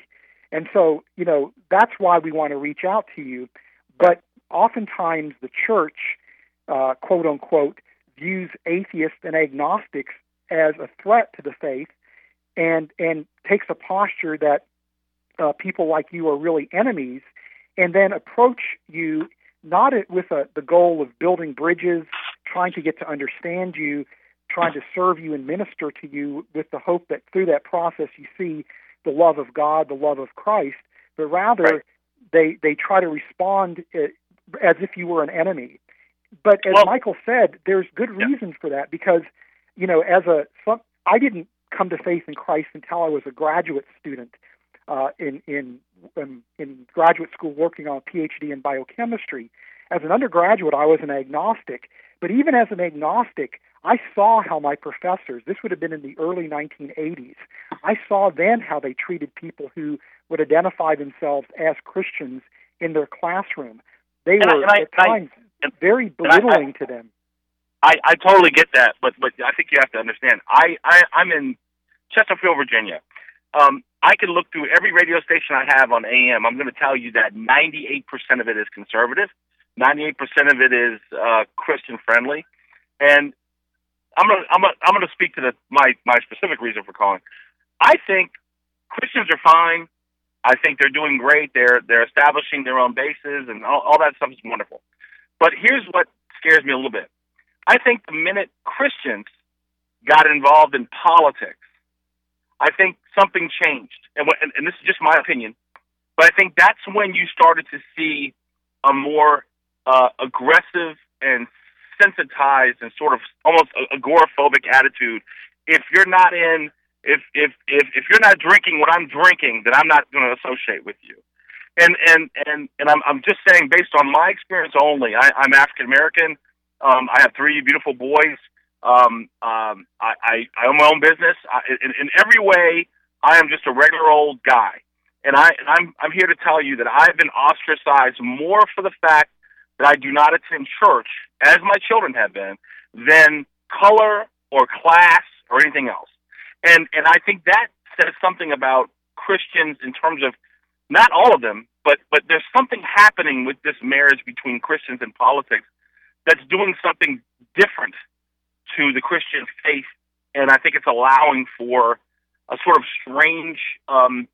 And so, you know, that's why we want to reach out to you. But oftentimes the church, uh, quote unquote, views atheists and agnostics as a threat to the faith, and and takes a posture that uh, people like you are really enemies, and then approach you not with a, the goal of building bridges, trying to get to understand you, trying to serve you and minister to you with the hope that through that process you see the love of God, the love of Christ, but rather right. they, they try to respond as if you were an enemy. But as well, Michael said, there's good yeah. reasons for that because, you know, as a some, I didn't come to faith in Christ until I was a graduate student uh, in, in in in graduate school working on a P H D in biochemistry. As an undergraduate, I was an agnostic. But even as an agnostic, I saw how my professors, this would have been in the early nineteen eighties, I saw then how they treated people who would identify themselves as Christians in their classroom. They and were I, at I, times I, very belittling I, I, to them. I, I totally get that, but but I think you have to understand. I, I, I'm in Chesterfield, Virginia. Um, I can look through every radio station I have on A M. I'm going to tell you that ninety-eight percent of it is conservative. ninety-eight percent of it is uh, Christian-friendly. And I'm going to I'm gonna, I'm gonna speak to the, my, my specific reason for calling. I think Christians are fine. I think they're doing great. They're they're establishing their own bases, and all, all that stuff is wonderful. But here's what scares me a little bit. I think the minute Christians got involved in politics, I think something changed. And, and, and this is just my opinion, but I think that's when you started to see a more uh, aggressive and sensitized and sort of almost agoraphobic attitude. If you're not in, if if if, if you're not drinking what I'm drinking, then I'm not going to associate with you. And and and and I'm I'm just saying, based on my experience only. I, I'm African American. Um, I have three beautiful boys. Um, um, I, I, I own my own business. I, in, in every way, I am just a regular old guy. And I, and I'm, I'm here to tell you that I've been ostracized more for the fact that I do not attend church, as my children have been, than color or class or anything else. And, and I think that says something about Christians in terms of, not all of them, but, but there's something happening with this marriage between Christians and politics that's doing something different to the Christian faith, and I think it's allowing for a sort of strange. Um,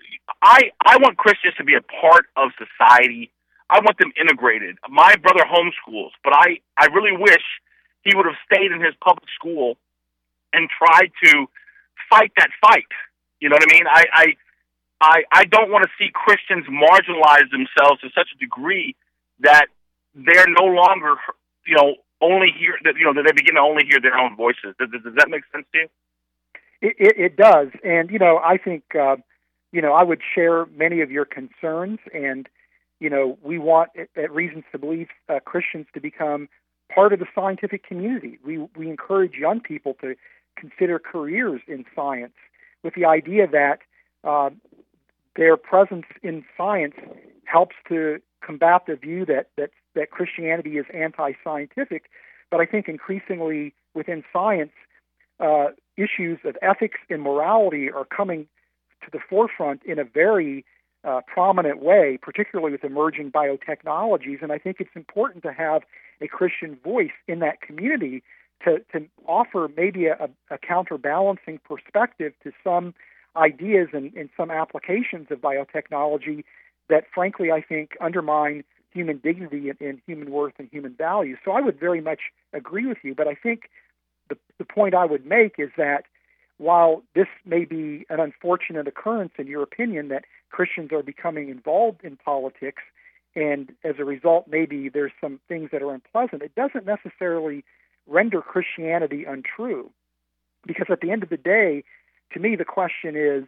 I I want Christians to be a part of society. I want them integrated. My brother homeschools, but I, I really wish he would have stayed in his public school and tried to fight that fight. You know what I mean? I I I, I don't want to see Christians marginalize themselves to such a degree that they're no longer, you know, only hear that, you know, that they begin to only hear their own voices. Does, does that make sense to you? It, it, it does. And, you know, I think, uh, you know, I would share many of your concerns. And, you know, we want, at, at Reasons to Believe, uh, Christians to become part of the scientific community. We, we encourage young people to consider careers in science with the idea that uh, their presence in science helps to combat the view that, that that Christianity is anti-scientific, but I think increasingly within science, uh, issues of ethics and morality are coming to the forefront in a very uh, prominent way, particularly with emerging biotechnologies, and I think it's important to have a Christian voice in that community to, to offer maybe a, a counterbalancing perspective to some ideas and, and some applications of biotechnology that, frankly, I think undermine human dignity and, and human worth and human value. So I would very much agree with you, but I think the, the point I would make is that while this may be an unfortunate occurrence in your opinion that Christians are becoming involved in politics, and as a result maybe there's some things that are unpleasant, it doesn't necessarily render Christianity untrue. Because at the end of the day, to me the question is,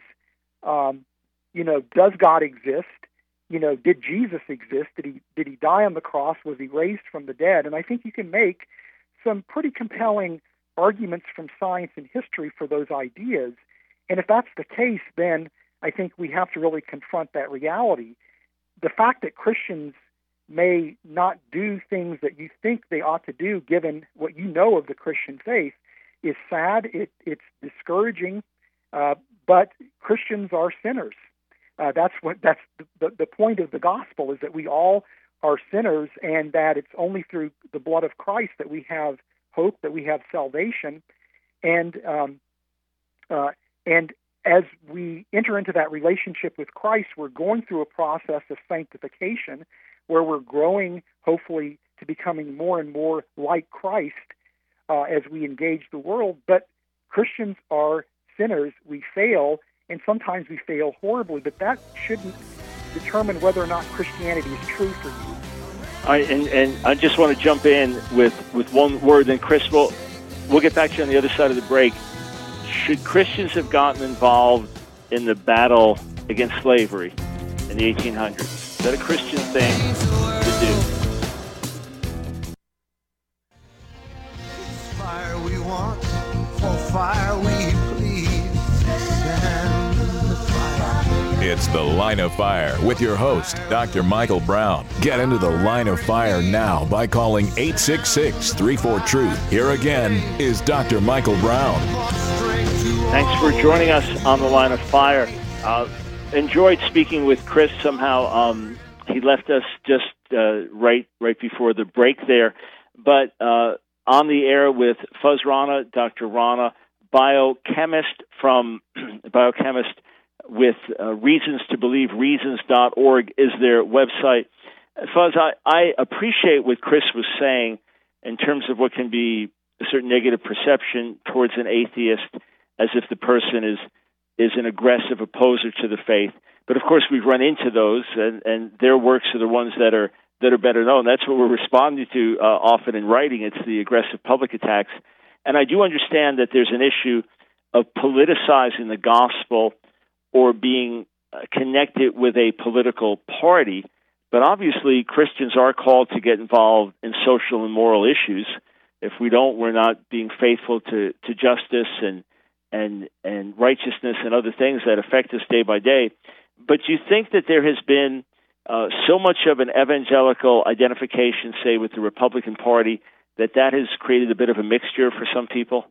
um, you know, does God exist? You know, did Jesus exist? Did he did he die on the cross? Was he raised from the dead? And I think you can make some pretty compelling arguments from science and history for those ideas. And if that's the case, then I think we have to really confront that reality. The fact that Christians may not do things that you think they ought to do, given what you know of the Christian faith, is sad. It, it's discouraging. Uh, but Christians are sinners. Uh, that's what that's the, the point of the gospel, is that we all are sinners, and that it's only through the blood of Christ that we have hope, that we have salvation, and um, uh, and as we enter into that relationship with Christ, we're going through a process of sanctification, where we're growing, hopefully, to becoming more and more like Christ uh, as we engage the world. But Christians are sinners. We fail, and sometimes we fail horribly, but that shouldn't determine whether or not Christianity is true for you. All right, and, and I just want to jump in with, with one word, then Chris, we'll, we'll get back to you on the other side of the break. Should Christians have gotten involved in the battle against slavery in the eighteen hundreds? Is that a Christian thing to do? It's fire we want, for fire we plead. Stand in the fire. It's The Line of Fire with your host, Doctor Michael Brown. Get into the Line of Fire now by calling eight six six, three four, truth. Here again is Doctor Michael Brown. Thanks for joining us on The Line of Fire. Uh, enjoyed speaking with Chris. Somehow um, he left us just uh, right right before the break there. But uh, on the air with Fuz Rana, Doctor Rana, biochemist from biochemist with uh, Reasons to Believe, reasons dot org is their website. Fuz, I, I appreciate what Chris was saying in terms of what can be a certain negative perception towards an atheist, as if the person is is an aggressive opposer to the faith. But of course, we've run into those, and, and their works are the ones that are that are better known. That's what we're responding to uh, often in writing. It's the aggressive public attacks. And I do understand that there's an issue of politicizing the gospel or being uh, connected with a political party. But obviously, Christians are called to get involved in social and moral issues. If we don't, we're not being faithful to, to justice and and and righteousness and other things that affect us day by day. But do you think that there has been uh, so much of an evangelical identification, say, with the Republican Party, that that has created a bit of a mixture for some people?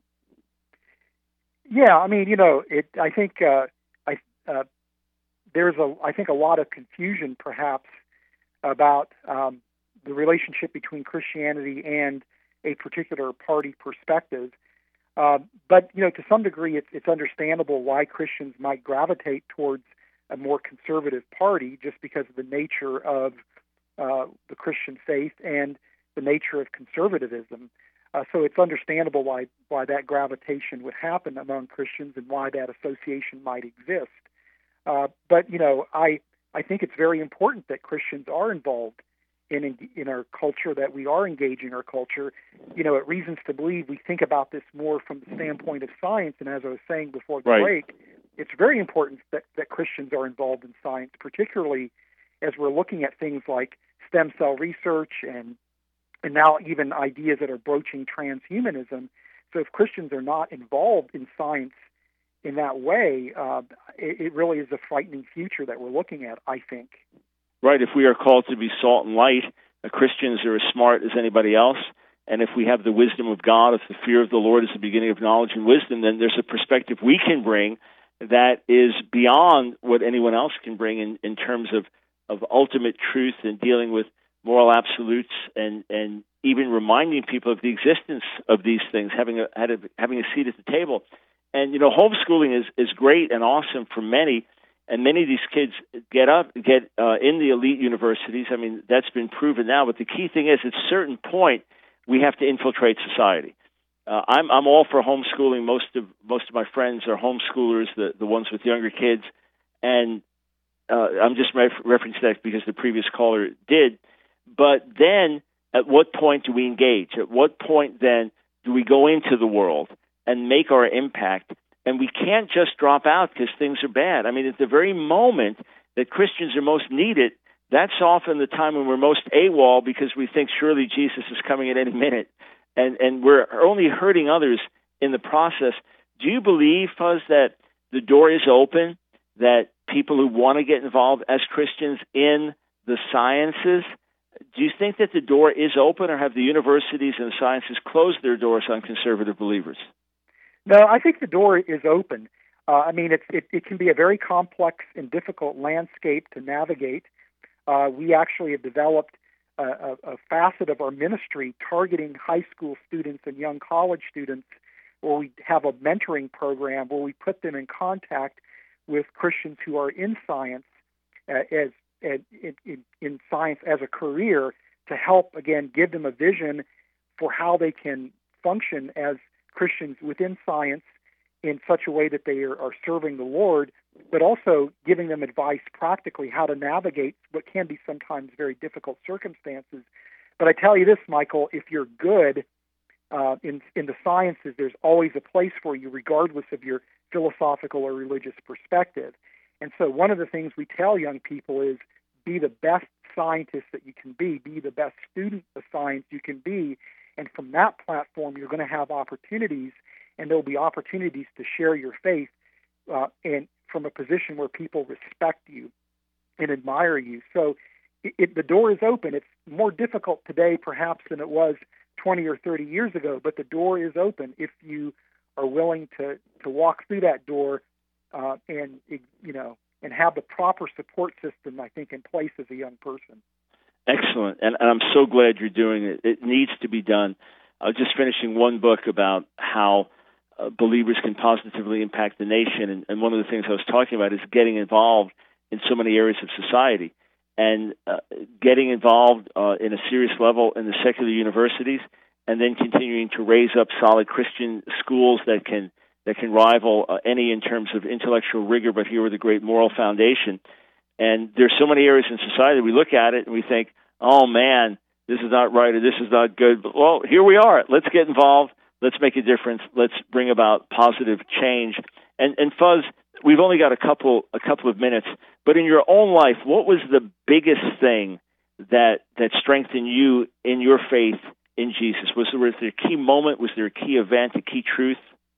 Yeah, I mean, you know, it. I think uh, I uh, there's a I think a lot of confusion, perhaps, about um, the relationship between Christianity and a particular party perspective. Uh, but, you know, to some degree, it's, it's understandable why Christians might gravitate towards a more conservative party, just because of the nature of uh, the Christian faith and the nature of conservatism. Uh, so it's understandable why why that gravitation would happen among Christians and why that association might exist. Uh, but, you know, I I think it's very important that Christians are involved in in our culture, that we are engaging our culture. You know, at Reasons to Believe, we think about this more from the standpoint of science. And as I was saying before the right. break, it's very important that, that Christians are involved in science, particularly as we're looking at things like stem cell research and and now even ideas that are broaching transhumanism. So if Christians are not involved in science in that way, uh, it, it really is a frightening future that we're looking at, I think. Right. If we are called to be salt and light, uh, Christians are as smart as anybody else. And if we have the wisdom of God, if the fear of the Lord is the beginning of knowledge and wisdom, then there's a perspective we can bring that is beyond what anyone else can bring in, in terms of, of ultimate truth and dealing with moral absolutes and, and even reminding people of the existence of these things, having a, having a seat at the table. And, you know, homeschooling is, is great and awesome for many. And many of these kids get up, get uh, in the elite universities. I mean, that's been proven now. But the key thing is, at a certain point, we have to infiltrate society. Uh, I'm I'm all for homeschooling. Most of most of my friends are homeschoolers, the the ones with younger kids, and uh, I'm just ref- referencing that because the previous caller did. But then, at what point do we engage? At what point then do we go into the world and make our impact? And we can't just drop out because things are bad. I mean, at the very moment that Christians are most needed, that's often the time when we're most AWOL because we think surely Jesus is coming at any minute. And and we're only hurting others in the process. Do you believe, Fuz, that the door is open, that people who want to get involved as Christians in the sciences, do you think that the door is open, or have the universities and the sciences closed their doors on conservative believers? No, I think the door is open. Uh, I mean, it's, it, it can be a very complex and difficult landscape to navigate. Uh, we actually have developed a, a, a facet of our ministry targeting high school students and young college students, where we have a mentoring program where we put them in contact with Christians who are in science, uh, as, as in, in, in science as a career, to help, again, give them a vision for how they can function as Christians within science in such a way that they are, are serving the Lord, but also giving them advice practically how to navigate what can be sometimes very difficult circumstances. But I tell you this, Michael, if you're good uh, in, in the sciences, there's always a place for you, regardless of your philosophical or religious perspective. And so one of the things we tell young people is be the best scientist that you can be, be the best student of science you can be, and from that platform you're going to have opportunities, and there'll be opportunities to share your faith uh, and from a position where people respect you and admire you. So it, it, the door is open. It's more difficult today perhaps than it was twenty or thirty years ago, but the door is open if you are willing to, to walk through that door uh, and, you know, and have the proper support system, I think, in place as a young person. Excellent. And, and I'm so glad you're doing it. It needs to be done. I was just finishing one book about how uh, believers can positively impact the nation. And, and one of the things I was talking about is getting involved in so many areas of society and uh, getting involved uh, in a serious level in the secular universities, and then continuing to raise up solid Christian schools that can that can rival uh, any in terms of intellectual rigor, but here with a great moral foundation. And there's so many areas in society we look at it and we think, oh man, this is not right or this is not good. But, well, here we are. Let's get involved. Let's make a difference. Let's bring about positive change. And and Fuzz, we've only got a couple a couple of minutes, but in your own life, what was the biggest thing that that strengthened you in your faith in Jesus? Was there, was there a key moment? Was there a key event, a key truth?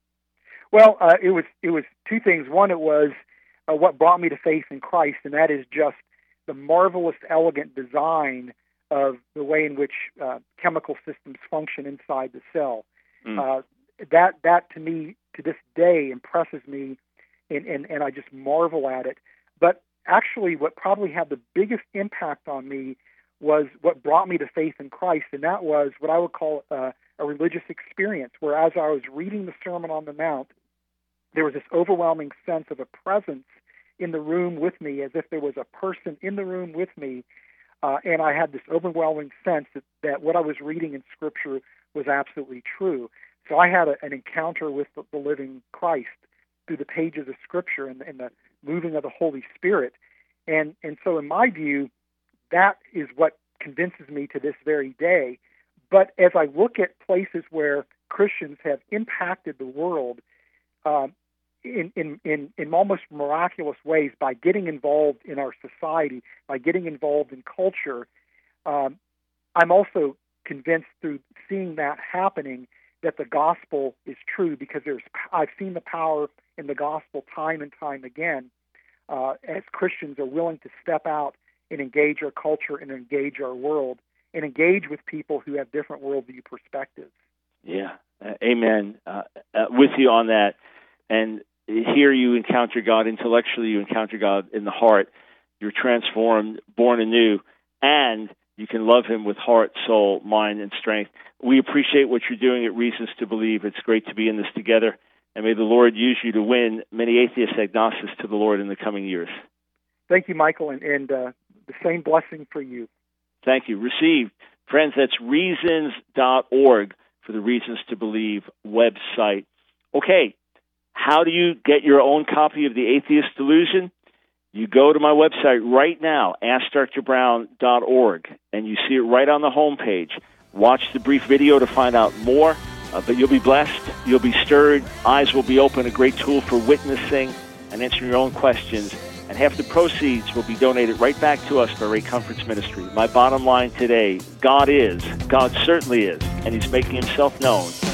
Well, uh, it was it was two things. One, it was uh, what brought me to faith in Christ, and that is just the marvelous, elegant design of the way in which uh, chemical systems function inside the cell. Mm. Uh, that that to me, to this day, impresses me, and, and, and I just marvel at it. But actually, what probably had the biggest impact on me was what brought me to faith in Christ, and that was what I would call uh, a religious experience, where as I was reading the Sermon on the Mount, there was this overwhelming sense of a presence in the room with me, as if there was a person in the room with me, uh, and I had this overwhelming sense that, that what I was reading in Scripture was absolutely true. So I had a, an encounter with the, the living Christ through the pages of Scripture and, and the moving of the Holy Spirit. And, and so in my view, that is what convinces me to this very day. But as I look at places where Christians have impacted the world um, in, in, in, in almost miraculous ways by getting involved in our society, by getting involved in culture, um, I'm also convinced through seeing that happening that the gospel is true, because there's I've seen the power in the gospel time and time again uh, as Christians are willing to step out and engage our culture and engage our world and engage with people who have different worldview perspectives. Yeah, uh, amen. Uh, uh, with you on that. And here you encounter God intellectually, you encounter God in the heart. You're transformed, born anew, and you can love Him with heart, soul, mind, and strength. We appreciate what you're doing at Reasons to Believe. It's great to be in this together. And may the Lord use you to win many atheist agnostics to the Lord in the coming years. Thank you, Michael, and, and uh, the same blessing for you. Thank you. Received. Friends, that's reasons dot org for the Reasons to Believe website. Okay, how do you get your own copy of The Atheist Delusion? You go to my website right now, ask dr brown dot org, and you see it right on the homepage. Watch the brief video to find out more, uh, but you'll be blessed, you'll be stirred, eyes will be open, a great tool for witnessing and answering your own questions. And half the proceeds will be donated right back to us by Ray Comfort's ministry. My bottom line today, God is, God certainly is, and He's making Himself known